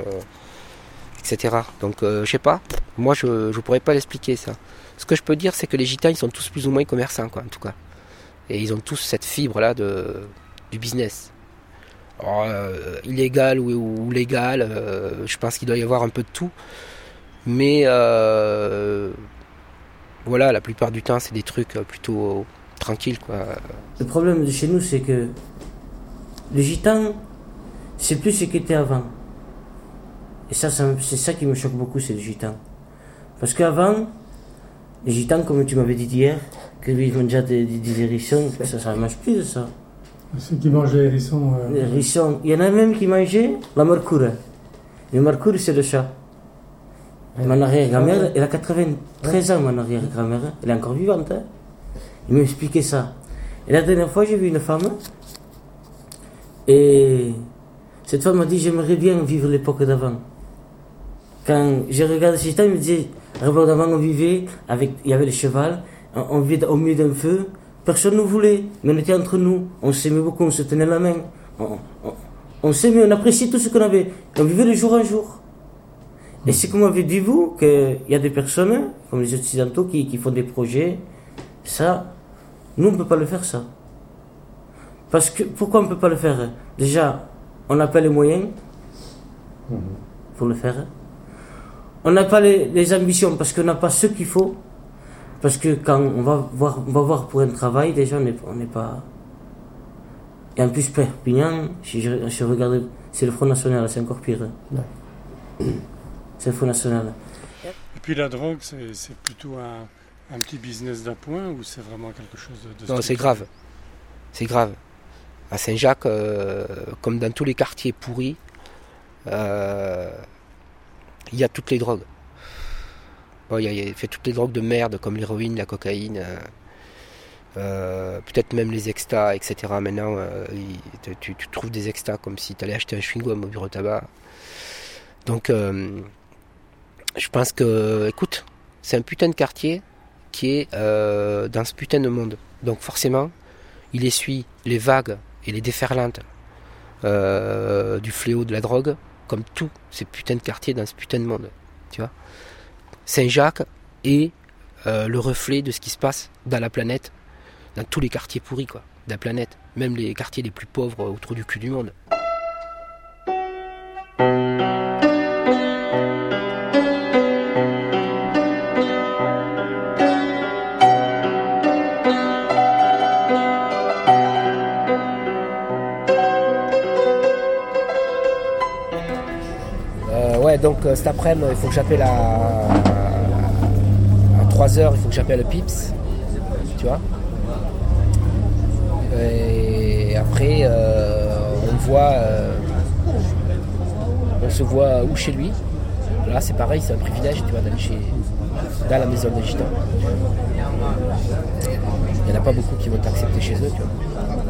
et cetera. Donc euh, je sais pas, moi je ne pourrais pas l'expliquer ça. Ce que je peux dire, c'est que les gitans, ils sont tous plus ou moins commerçants, quoi, en tout cas. Et ils ont tous cette fibre-là de, du business. Alors, euh, illégal ou, ou légal, euh, je pense qu'il doit y avoir un peu de tout. Mais euh, voilà, la plupart du temps, c'est des trucs plutôt tranquilles, quoi. Le problème de chez nous, c'est que le gitan, c'est plus ce qu'il était avant. Et ça, ça, c'est ça qui me choque beaucoup, c'est le gitan. Parce qu'avant, les gitans, comme tu m'avais dit hier, que lui, ils mangeaient des, des, des hérissons, ça ne mange plus de ça. Ceux qui mangent les hérissons. Euh... Les hérissons. Il y en a même qui mangeaient la marcoure. Le marcoure, c'est le chat. Et mon arrière-grand-mère, elle a quatre-vingt-treize ans, mon arrière-grand-mère. Elle est encore vivante. Hein. Il m'a expliqué ça. Et la dernière fois, j'ai vu une femme. Et cette femme m'a dit, j'aimerais bien vivre l'époque d'avant. Quand j'ai regardé ces temps, il me disait, l'époque d'avant, on vivait, avec, il y avait le cheval, on, on vivait au milieu d'un feu. Personne ne nous voulait, mais on était entre nous. On s'aimait beaucoup, on se tenait la main. On, on, on s'aimait, on appréciait tout ce qu'on avait. On vivait de jour en jour. Et c'est comme vous avez dit, vous, qu'il y a des personnes, comme les Occidentaux, qui, qui font des projets. Ça, nous, on ne peut pas le faire, ça. Parce que, pourquoi on ne peut pas le faire? Déjà, on n'a pas les moyens pour le faire. On n'a pas les, les ambitions, parce qu'on n'a pas ce qu'il faut. Parce que quand on va voir, on va voir pour un travail, déjà, on n'est on n'est pas... Et en plus, Perpignan, si je, je regarde, c'est le Front National, c'est encore pire. Ouais. C'est le Front National. Et puis la drogue, c'est, c'est plutôt un, un petit business d'appoint ou c'est vraiment quelque chose de... de non, c'est grave. C'est grave. À Saint-Jacques, euh, comme dans tous les quartiers pourris, euh, il y a toutes les drogues. Bon, il y a, il fait toutes les drogues de merde comme l'héroïne, la cocaïne, euh, euh, peut-être même les extas, et cetera. Maintenant, euh, il, tu, tu trouves des extas comme si tu allais acheter un chewing-gum au bureau tabac. Donc, euh, je pense que, écoute, c'est un putain de quartier qui est euh, dans ce putain de monde. Donc forcément, il essuie les vagues et les déferlantes euh, du fléau de la drogue, comme tous ces putains de quartiers dans ce putain de monde, tu vois. Saint-Jacques est euh, le reflet de ce qui se passe dans la planète dans tous les quartiers pourris quoi, de la planète, même les quartiers les plus pauvres au trou du cul du monde. Euh, ouais, donc euh, cet après-midi, il faut que j'appelle à, à trois heures, il faut que j'appelle le Pips, tu vois. Et après, euh, on voit, euh, on se voit où chez lui. Là, c'est pareil, c'est un privilège, tu vois, d'aller chez, dans la maison des gitans. Il n'y en a pas beaucoup qui vont t'accepter chez eux, tu vois.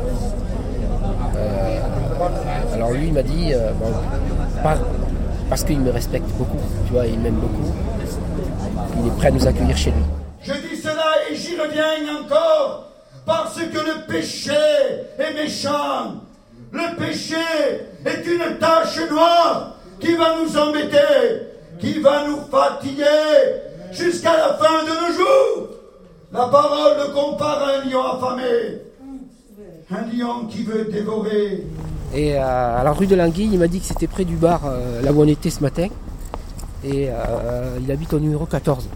Euh, alors lui, il m'a dit, euh, bon, pas, parce qu'il me respecte beaucoup, tu vois, il m'aime beaucoup, il est prêt à nous accueillir chez lui. Je dis cela et j'y reviens encore. Parce que le péché est méchant. Le péché est une tache noire qui va nous embêter, qui va nous fatiguer jusqu'à la fin de nos jours. La parole le compare à un lion affamé, un lion qui veut dévorer. Et euh, à la rue de l'Anguille, il m'a dit que c'était près du bar euh, là où on était ce matin. Et euh, il habite au numéro quatorze.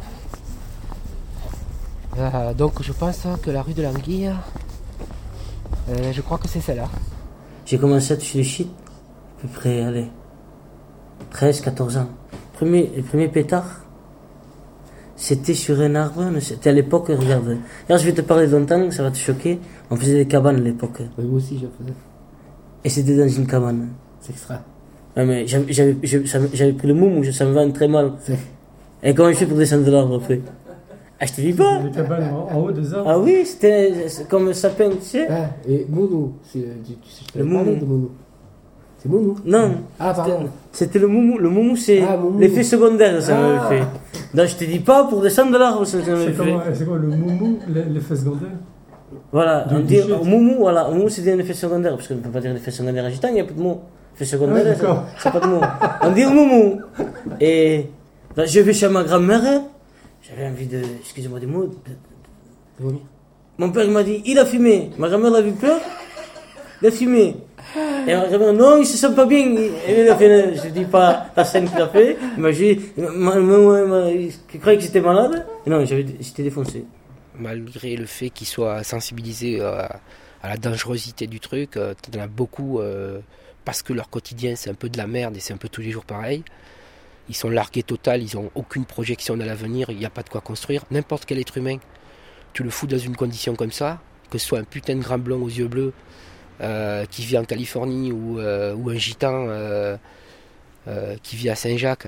Euh, donc je pense que la rue de l'Anguille, euh, je crois que c'est celle-là. J'ai commencé à toucher le shit à peu près, allez, treize quatorze ans. Premier, le premier pétard, c'était sur un arbre, mais c'était à l'époque, regarde. Alors je vais te parler de longtemps, ça va te choquer. On faisait des cabanes à l'époque. Oui, moi aussi je faisais. Et c'était dans une cabane. C'est extra. Ouais, mais j'avais, j'avais, j'avais pris le moum, ça me va très mal. C'est... Et comment je fais pour descendre de l'arbre après? Ah, je te dis pas. Les cabanes en, en haut des arbres. Ah oui, c'était comme un sapin, tu sais. Ah, et Mounou, c'est, tu, tu sais, je le Mounou. De Mounou. C'est Mounou? Non. Ah, pardon. C'était le Moumou. Le Moumou, c'est ah, l'effet secondaire, ça ah. m'avait fait. Donc, je te dis pas pour descendre de l'arbre, ça m'avait fait. Comment, c'est quoi le Moumou, l'effet secondaire? Voilà, on dit au Moumou, voilà, au Moumou, c'est un effet secondaire, parce qu'on ne peut pas dire un effet secondaire agitant, il n'y a pas de mot. Effet secondaire, ah, c'est pas de mot. On dit au Moumou. Et là, je vais chez ma grand-mère. J'avais envie de, excusez-moi des mots, de, de, de... Mon père il m'a dit, il a fumé. Ma grand-mère a eu peur, il a fumé. Et ma grand-mère, non, il se sent pas bien. Et il a fait, je dis pas la scène qu'il a fait. Il m'a dit, il croyait que j'étais malade. Et non, j'avais, j'étais défoncé. Malgré le fait qu'ils soient sensibilisés à, à la dangerosité du truc, il y en a beaucoup, euh, parce que leur quotidien c'est un peu de la merde et c'est un peu tous les jours pareil. Ils sont largués total, ils n'ont aucune projection à l'avenir, il n'y a pas de quoi construire. N'importe quel être humain, tu le fous dans une condition comme ça, que ce soit un putain de grand blond aux yeux bleus euh, qui vit en Californie ou, euh, ou un gitan euh, euh, qui vit à Saint-Jacques,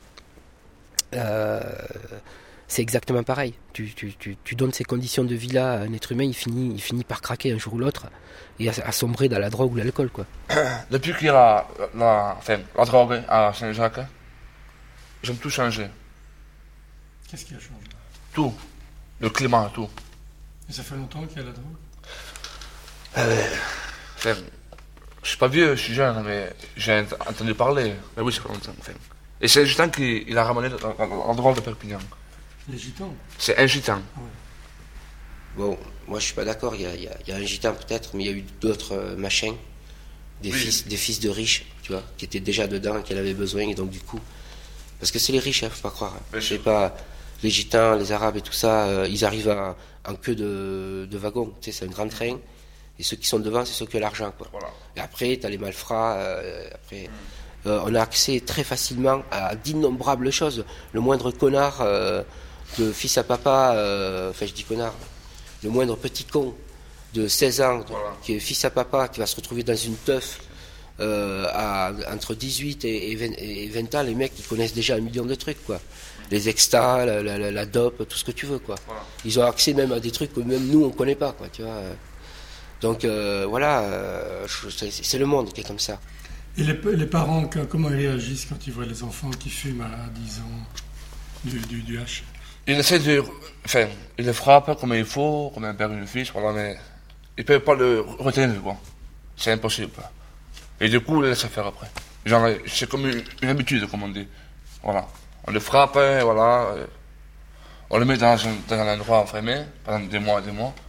euh, c'est exactement pareil. Tu, tu, tu, tu donnes ces conditions de vie-là à un être humain, il finit, il finit par craquer un jour ou l'autre et à, à sombrer dans la drogue ou l'alcool, quoi. Depuis qu'il y a la, la, enfin, la drogue à Saint-Jacques, j'aime tout changer. Qu'est-ce qui a changé? Tout. Le climat, tout. Et ça fait longtemps qu'il y a la drogue? euh, enfin, Je suis pas vieux, je suis jeune, mais j'ai entendu parler. Mais oui, ça fait longtemps. Enfin. Et c'est un gitan qui il a ramené la drogue de Perpignan. Les gitans? C'est un gitan. Ouais. Bon, moi je suis pas d'accord, il y a, il y a, il y a un gitan peut-être, mais il y a eu d'autres euh, machins, des, oui. fils, des fils de riches, tu vois, qui étaient déjà dedans, qui en avaient besoin, et donc du coup... Parce que c'est les riches, hein, faut pas croire. Hein. C'est pas les gitans, les arabes et tout ça, euh, ils arrivent à, en queue de, de wagon, tu sais, c'est un grand train, et ceux qui sont devant, c'est ceux qui ont l'argent, quoi. Voilà. Et après, t'as les malfrats, euh, après... Mm. Euh, on a accès très facilement à d'innombrables choses. Le moindre connard euh, de fils à papa, euh, enfin je dis connard, le moindre petit con de seize ans, voilà. Qui est fils à papa, qui va se retrouver dans une teuf euh, à, entre dix-huit et vingt, et vingt ans, les mecs ils connaissent déjà un million de trucs, quoi. Les extas, la, la, la dope, tout ce que tu veux, quoi. Voilà. Ils ont accès même à des trucs que même nous on connaît pas, quoi, tu vois. Donc euh, voilà, euh, c'est, c'est le monde qui est comme ça. Et les, les parents, comment ils réagissent quand ils voient les enfants qui fument à dix ans du, du, du hache? Ils essaient de... Enfin, ils le frappent comme il faut, comme un père et une fille, voilà, mais ils ne peuvent pas le retenir, quoi. C'est impossible. Et du coup, ils laissent faire après. Genre, c'est comme une, une habitude, comme on dit. Voilà. On le frappe, voilà. On le met dans un, dans un endroit enfermé pendant des mois et des mois.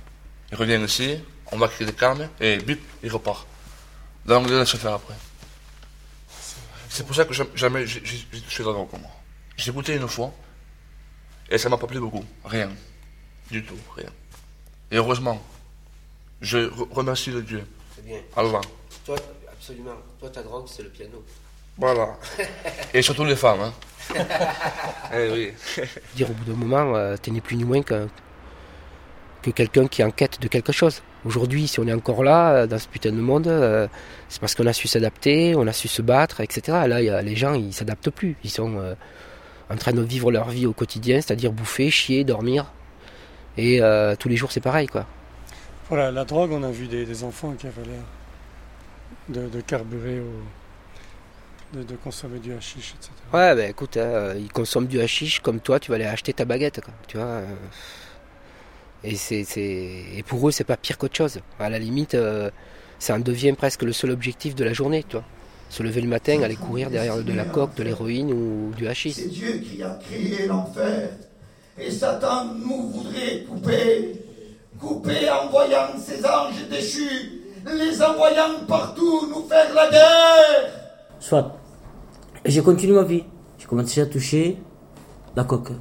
Il revient ici, on va qu'il est calme, et bip, il repart. Donc, il laisse faire après. C'est pour ça que jamais j'ai touché la drogue. J'ai goûté une fois, et ça m'a pas plu beaucoup. Rien. Du tout, rien. Et heureusement, je remercie le Dieu. C'est bien. Allah. Toi, absolument. Toi, ta drogue, c'est le piano. Voilà. Et surtout les femmes. Hein. Eh oui. Dire au bout d'un moment, euh, t'es ni plus ni moins que, que quelqu'un qui est en quête de quelque chose. Aujourd'hui, si on est encore là, dans ce putain de monde, euh, c'est parce qu'on a su s'adapter, on a su se battre, et cetera. Là, y a, les gens, ils s'adaptent plus. Ils sont euh, en train de vivre leur vie au quotidien, c'est-à-dire bouffer, chier, dormir. Et euh, tous les jours, c'est pareil, quoi. Voilà, la drogue, on a vu des, des enfants qui avaient l'air de, de carburer, au, de, de consommer du hashish, et cetera. Ouais, ben écoute, hein, ils consomment du hashish comme toi, tu vas aller acheter ta baguette, quoi, tu vois. Euh, et, c'est, c'est, et pour eux, c'est pas pire qu'autre chose. À la limite, euh, ça en devient presque le seul objectif de la journée, tu vois. Se lever le matin, aller courir derrière de la coke, de l'héroïne ou du hashish. C'est Dieu qui a créé l'enfer. Et Satan nous voudrait couper. Couper en voyant ses anges déchus, les envoyant partout nous faire la guerre. Soit. Et j'ai continué ma vie. J'ai commencé à toucher la coque.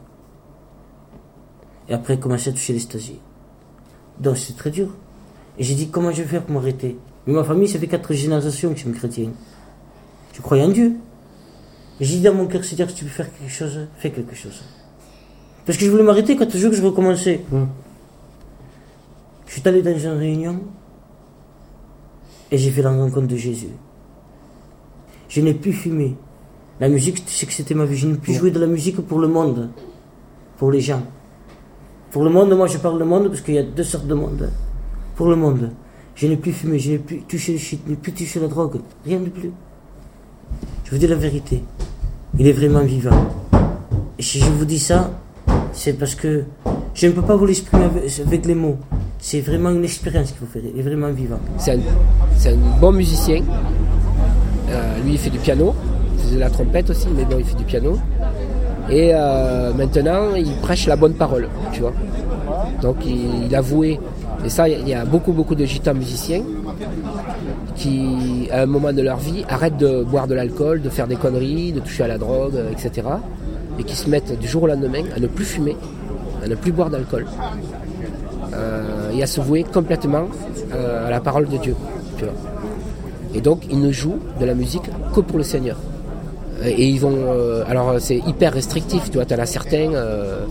Et après, j'ai commencé à toucher l'ecstasy. Donc, c'est très dur. Et j'ai dit, comment je vais faire pour m'arrêter? Mais ma famille, ça fait quatre générations que je suis chrétien. Je croyais en Dieu. Et j'ai dit dans mon cœur, c'est-à-dire que si tu veux faire quelque chose, fais quelque chose. Parce que je voulais m'arrêter quand toujours que je recommençais. Mmh. Je suis allé dans une réunion et j'ai fait la rencontre de Jésus. Je n'ai plus fumé. La musique, c'est que c'était ma vie. Je n'ai plus joué de la musique pour le monde, pour les gens. Pour le monde, moi je parle de monde parce qu'il y a deux sortes de monde. Pour le monde, je n'ai plus fumé, je n'ai plus touché le shit, je n'ai plus touché la drogue, rien de plus. Je vous dis la vérité, il est vraiment vivant. Et si je vous dis ça, c'est parce que je ne peux pas vous l'exprimer avec, avec les mots. C'est vraiment une expérience qu'il faut faire, il est vraiment vivant. C'est un, c'est un bon musicien. Euh, lui, il fait du piano. Il faisait la trompette aussi, mais bon, il fait du piano. Et euh, maintenant, il prêche la bonne parole, tu vois. Donc, il, il a voué. Et ça, il y a beaucoup, beaucoup de gitans musiciens qui, à un moment de leur vie, arrêtent de boire de l'alcool, de faire des conneries, de toucher à la drogue, et cetera. Et qui se mettent du jour au lendemain à ne plus fumer, à ne plus boire d'alcool. Euh, et à se vouer complètement euh, à la parole de Dieu, tu vois. Et donc, ils ne jouent de la musique que pour le Seigneur. Et ils vont... Euh, alors, c'est hyper restrictif, tu vois. T'en as certains... Euh, euh,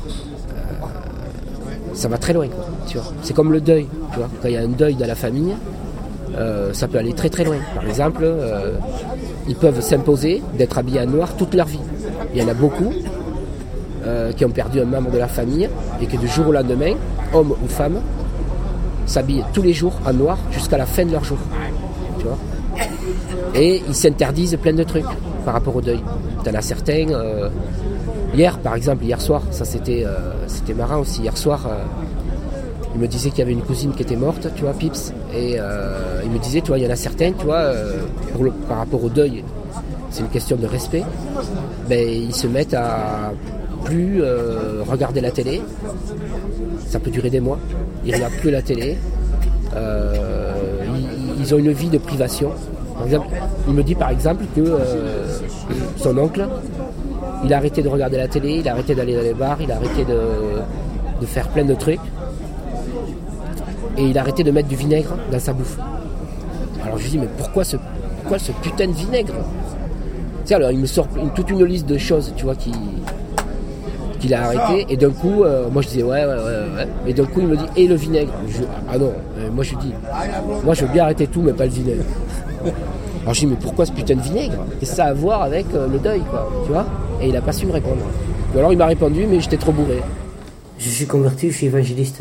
ça va très loin, quoi, tu vois. C'est comme le deuil, tu vois. Quand il y a un deuil dans la famille, euh, ça peut aller très très loin. Par exemple, euh, ils peuvent s'imposer d'être habillés en noir toute leur vie. Il y en a beaucoup euh, qui ont perdu un membre de la famille et que du jour au lendemain, hommes ou femmes, s'habillent tous les jours en noir jusqu'à la fin de leur jour, tu vois. Et ils s'interdisent plein de trucs par rapport au deuil. T'en as certains, euh, hier par exemple, hier soir, ça c'était, euh, c'était marrant aussi, hier soir, euh, il me disait qu'il y avait une cousine qui était morte, tu vois, Pips, et euh, il me disait, tu vois, il y en a certains, tu vois, euh, pour le, par rapport au deuil, c'est une question de respect, ben, ils se mettent à plus euh, regarder la télé, ça peut durer des mois, ils ne regardent plus la télé, euh, ils, ils ont une vie de privation. Par exemple, il me dit par exemple que euh, son oncle, il a arrêté de regarder la télé, il a arrêté d'aller dans les bars, il a arrêté de, de faire plein de trucs, et il a arrêté de mettre du vinaigre dans sa bouffe. Alors je lui dis, mais pourquoi ce, pourquoi ce putain de vinaigre? Tu sais, alors il me sort une, toute une liste de choses, tu vois, qui, qu'il a arrêté, et d'un coup, euh, moi je disais ouais, ouais, ouais, ouais, et d'un coup il me dit, et le vinaigre? Je, ah non, euh, moi je dis, moi je veux bien arrêter tout, mais pas le vinaigre. Alors je dis, mais pourquoi ce putain de vinaigre? Qu'est-ce que ça a à voir avec euh, le deuil, quoi, tu vois? Et il n'a pas su me répondre. Ou alors il m'a répondu, mais j'étais trop bourré. Je suis converti, je suis évangéliste.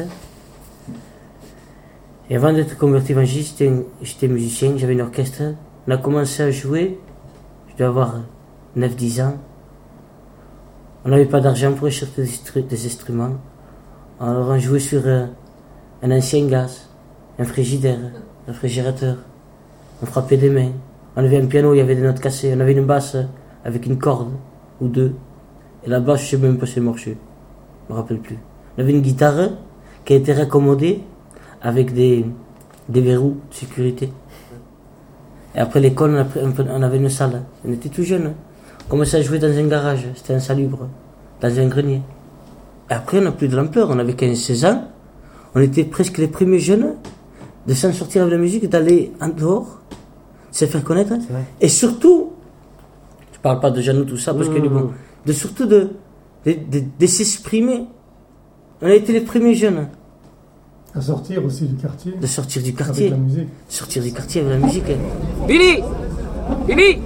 Et avant d'être converti évangéliste, j'étais, j'étais musicien, j'avais une orchestre. On a commencé à jouer, je dois avoir neuf dix ans. On n'avait pas d'argent pour acheter des, des instruments. Alors on jouait sur euh, un ancien gaz, un frigidaire, un réfrigérateur. On frappait des mains. On avait un piano, il y avait des notes cassées. On avait une basse avec une corde ou deux. Et la basse, je ne sais même pas si elle marchait. Je ne me rappelle plus. On avait une guitare qui a été raccommodée avec des, des verrous de sécurité. Et après l'école, on, a pris, on avait une salle. On était tout jeunes. On commençait à jouer dans un garage, c'était insalubre, dans un grenier. Et après, on n'a plus de l'ampleur, on avait quinze seize ans. On était presque les premiers jeunes de s'en sortir avec la musique, d'aller en dehors, de se faire connaître. Et surtout, je parle pas de Jeannot, tout ça, parce mmh. que bon, de surtout de, de, de, de s'exprimer. On a été les premiers jeunes. À sortir aussi du quartier. De sortir du quartier. Avec la musique. Sortir du quartier avec la musique. Billy Billy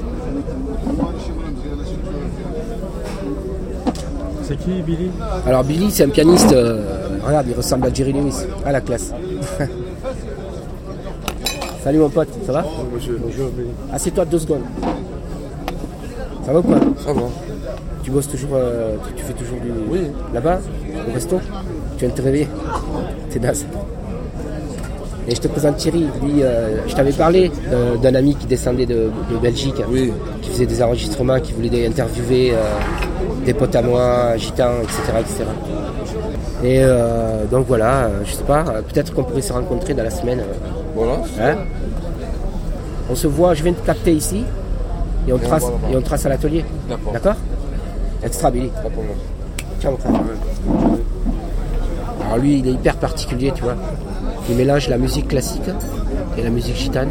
C'est qui, Billy? Alors, Billy, c'est un pianiste. Euh, regarde, il ressemble à Jerry Lewis, à la classe. Salut, mon pote, ça va? Bonjour. Bonjour, Billy. Assieds-toi deux secondes. Ça va ou pas? Ça va. Tu bosses toujours. Euh, tu, tu fais toujours du. Oui. Là-bas, au resto? Tu viens de te réveiller? T'es naze. Et je te présente Thierry. Lui, euh, je t'avais parlé euh, d'un ami qui descendait de, de Belgique, oui. qui faisait des enregistrements, qui voulait interviewer euh, des potes à moi, gitans, et cetera, et cetera. Et euh, donc voilà, euh, je sais pas, euh, peut-être qu'on pourrait se rencontrer dans la semaine. Euh, voilà. Hein, on se voit, je viens de capter ici, et on, trace, et on trace à l'atelier. D'accord. D'accord. Extra, Billy. Ciao, mon frère. Alors lui, il est hyper particulier, tu vois. Il mélange la musique classique et la musique gitane.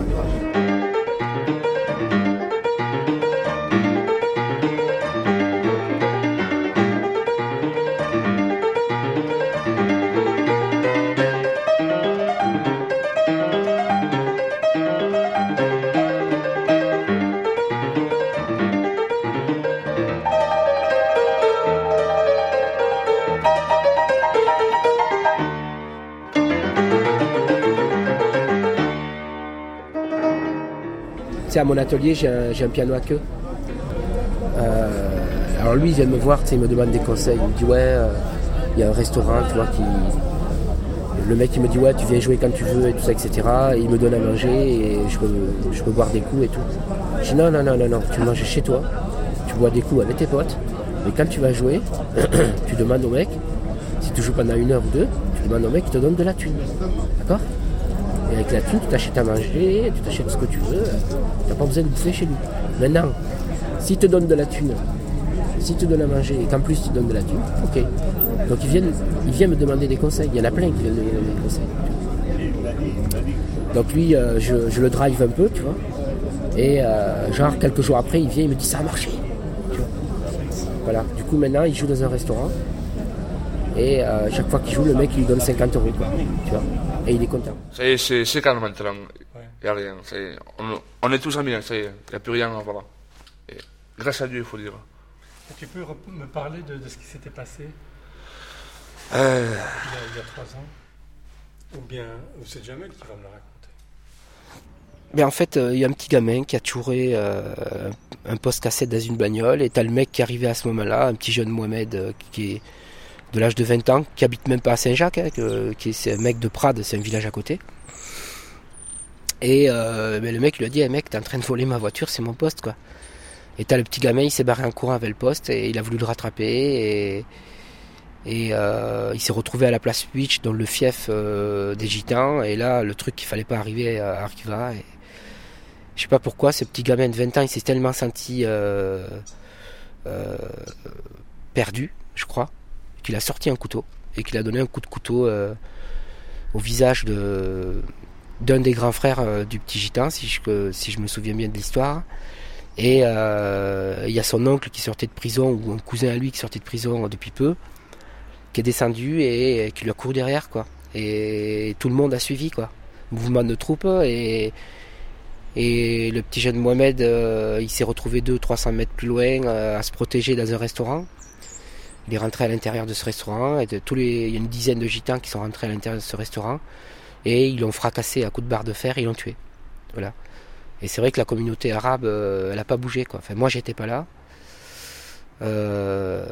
À mon atelier, j'ai un, j'ai un piano à queue. Euh, alors lui, il vient me voir, il me demande des conseils. Il me dit ouais, euh, il y a un restaurant, tu vois, qui. Le mec il me dit ouais, tu viens jouer quand tu veux et tout ça, et cetera. Et il me donne à manger et je peux, je peux boire des coups et tout. Je dis non, non, non, non, non, tu manges chez toi, tu bois des coups avec tes potes. Mais quand tu vas jouer, tu demandes au mec, si tu joues pendant une heure ou deux, tu demandes au mec qui te donne de la thune. D'accord? Et avec la thune, tu t'achètes à manger, tu t'achètes ce que tu veux, tu n'as pas besoin de bouffer chez lui. Maintenant, s'il te donne de la thune, s'il te donne à manger et qu'en plus tu donnes de la thune, ok. Donc il vient, il vient me demander des conseils, il y en a plein qui viennent me donner des conseils. Donc lui, euh, je, je le drive un peu, tu vois. Et euh, genre quelques jours après, il vient, il me dit ça a marché. Tu vois. Voilà, du coup maintenant, il joue dans un restaurant. Et euh, chaque fois qu'il joue, le mec il lui donne cinquante euros, quoi, tu vois. Et il est content. C'est, c'est, c'est calme maintenant. Il n'y a rien. C'est, on, on est tous amis, il n'y a plus rien. Voilà. Et grâce à Dieu, il faut dire. Et tu peux me parler de, de ce qui s'était passé euh... il, y a, il y a trois ans? Ou bien, ou c'est Jamel qui va me le raconter? Mais en fait, il euh, y a un petit gamin qui a touré euh, un poste cassette dans une bagnole. Et tu as le mec qui est arrivé à ce moment-là, un petit jeune Mohamed euh, qui est de l'âge de vingt ans, qui habite même pas à Saint-Jacques, hein, que, qui est, c'est un mec de Prades, c'est un village à côté. Et euh, ben le mec lui a dit hey, mec, t'es en train de voler ma voiture, c'est mon poste, quoi. Et t'as le petit gamin, il s'est barré en courant avec le poste et il a voulu le rattraper. Et, et euh, il s'est retrouvé à la place Puitch, dans le fief euh, des Gitans. Et là, le truc qu'il fallait pas arriver euh, arriva. Et je sais pas pourquoi, ce petit gamin de vingt ans, il s'est tellement senti euh, euh, perdu, je crois, qu'il a sorti un couteau et qu'il a donné un coup de couteau euh, au visage de, d'un des grands frères euh, du petit gitan, si je, si je me souviens bien de l'histoire. Et euh, il y a son oncle qui sortait de prison, ou un cousin à lui qui sortait de prison depuis peu, qui est descendu et, et qui lui a couru derrière, quoi. Et tout le monde a suivi, quoi. Mouvement de troupe, et, et le petit jeune Mohamed, euh, il s'est retrouvé deux cents à trois cents mètres plus loin euh, à se protéger dans un restaurant. Il est rentré à l'intérieur de ce restaurant, et de tous les, il y a une dizaine de gitans qui sont rentrés à l'intérieur de ce restaurant, et ils l'ont fracassé à coups de barre de fer et ils l'ont tué. Voilà. Et c'est vrai que la communauté arabe, euh, elle n'a pas bougé, quoi. Enfin, moi, j'étais pas là. Euh...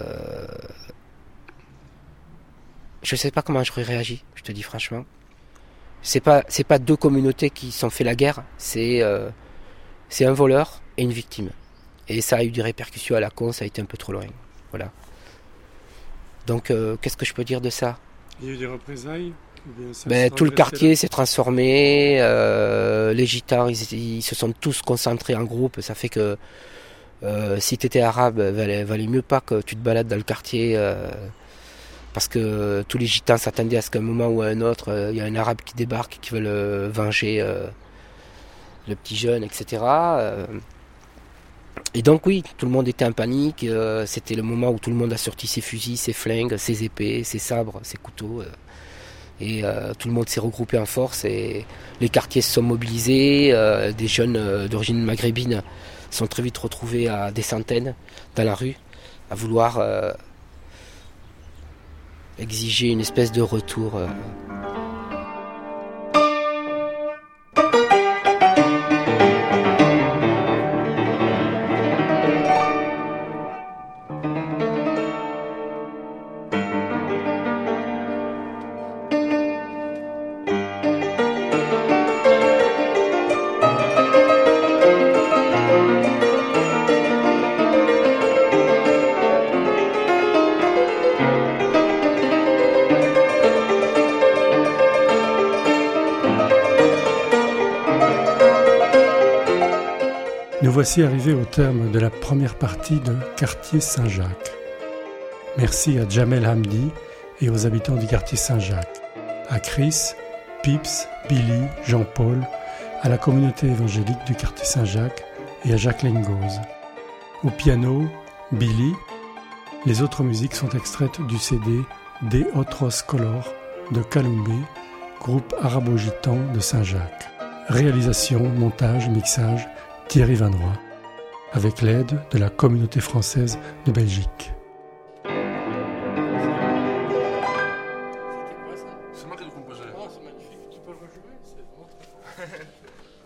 Je sais pas comment j'aurais réagi, je te dis franchement. C'est pas, c'est pas deux communautés qui se sont fait la guerre, c'est, euh, c'est un voleur et une victime. Et ça a eu des répercussions à la con, ça a été un peu trop loin. Voilà. Donc, euh, qu'est-ce que je peux dire de ça? Il y a eu des représailles? Ben, tout le quartier s'est transformé, euh, les gitans ils, ils se sont tous concentrés en groupe, ça fait que euh, si tu étais arabe, valait, valait mieux pas que tu te balades dans le quartier, euh, parce que tous les gitans s'attendaient à ce qu'à un moment ou à un autre, il euh, y a un arabe qui débarque, qui veut le venger, euh, le petit jeune, et cetera. Euh, et donc oui, tout le monde était en panique, euh, c'était le moment où tout le monde a sorti ses fusils, ses flingues, ses épées, ses sabres, ses couteaux. Euh, Et euh, tout le monde s'est regroupé en force et les quartiers se sont mobilisés. Euh, des jeunes euh, d'origine maghrébine sont très vite retrouvés à des centaines dans la rue, à vouloir euh, exiger une espèce de retour. Euh. Nous voici arrivés au terme de la première partie de Quartier Saint-Jacques. Merci à Jamel Hamdi et aux habitants du quartier Saint-Jacques, à Chris, Pips, Billy, Jean-Paul, à la communauté évangélique du quartier Saint-Jacques et à Jacqueline Gauze. Au piano, Billy. Les autres musiques sont extraites du C D De Otros Color de Kalumbé, groupe arabo-gitan de Saint-Jacques. Réalisation, montage, mixage, Thierry Vanroy, avec l'aide de la communauté française de Belgique. C'est moi qui ai composé. Oh, c'est magnifique, tu peux le rejouer, c'est bon.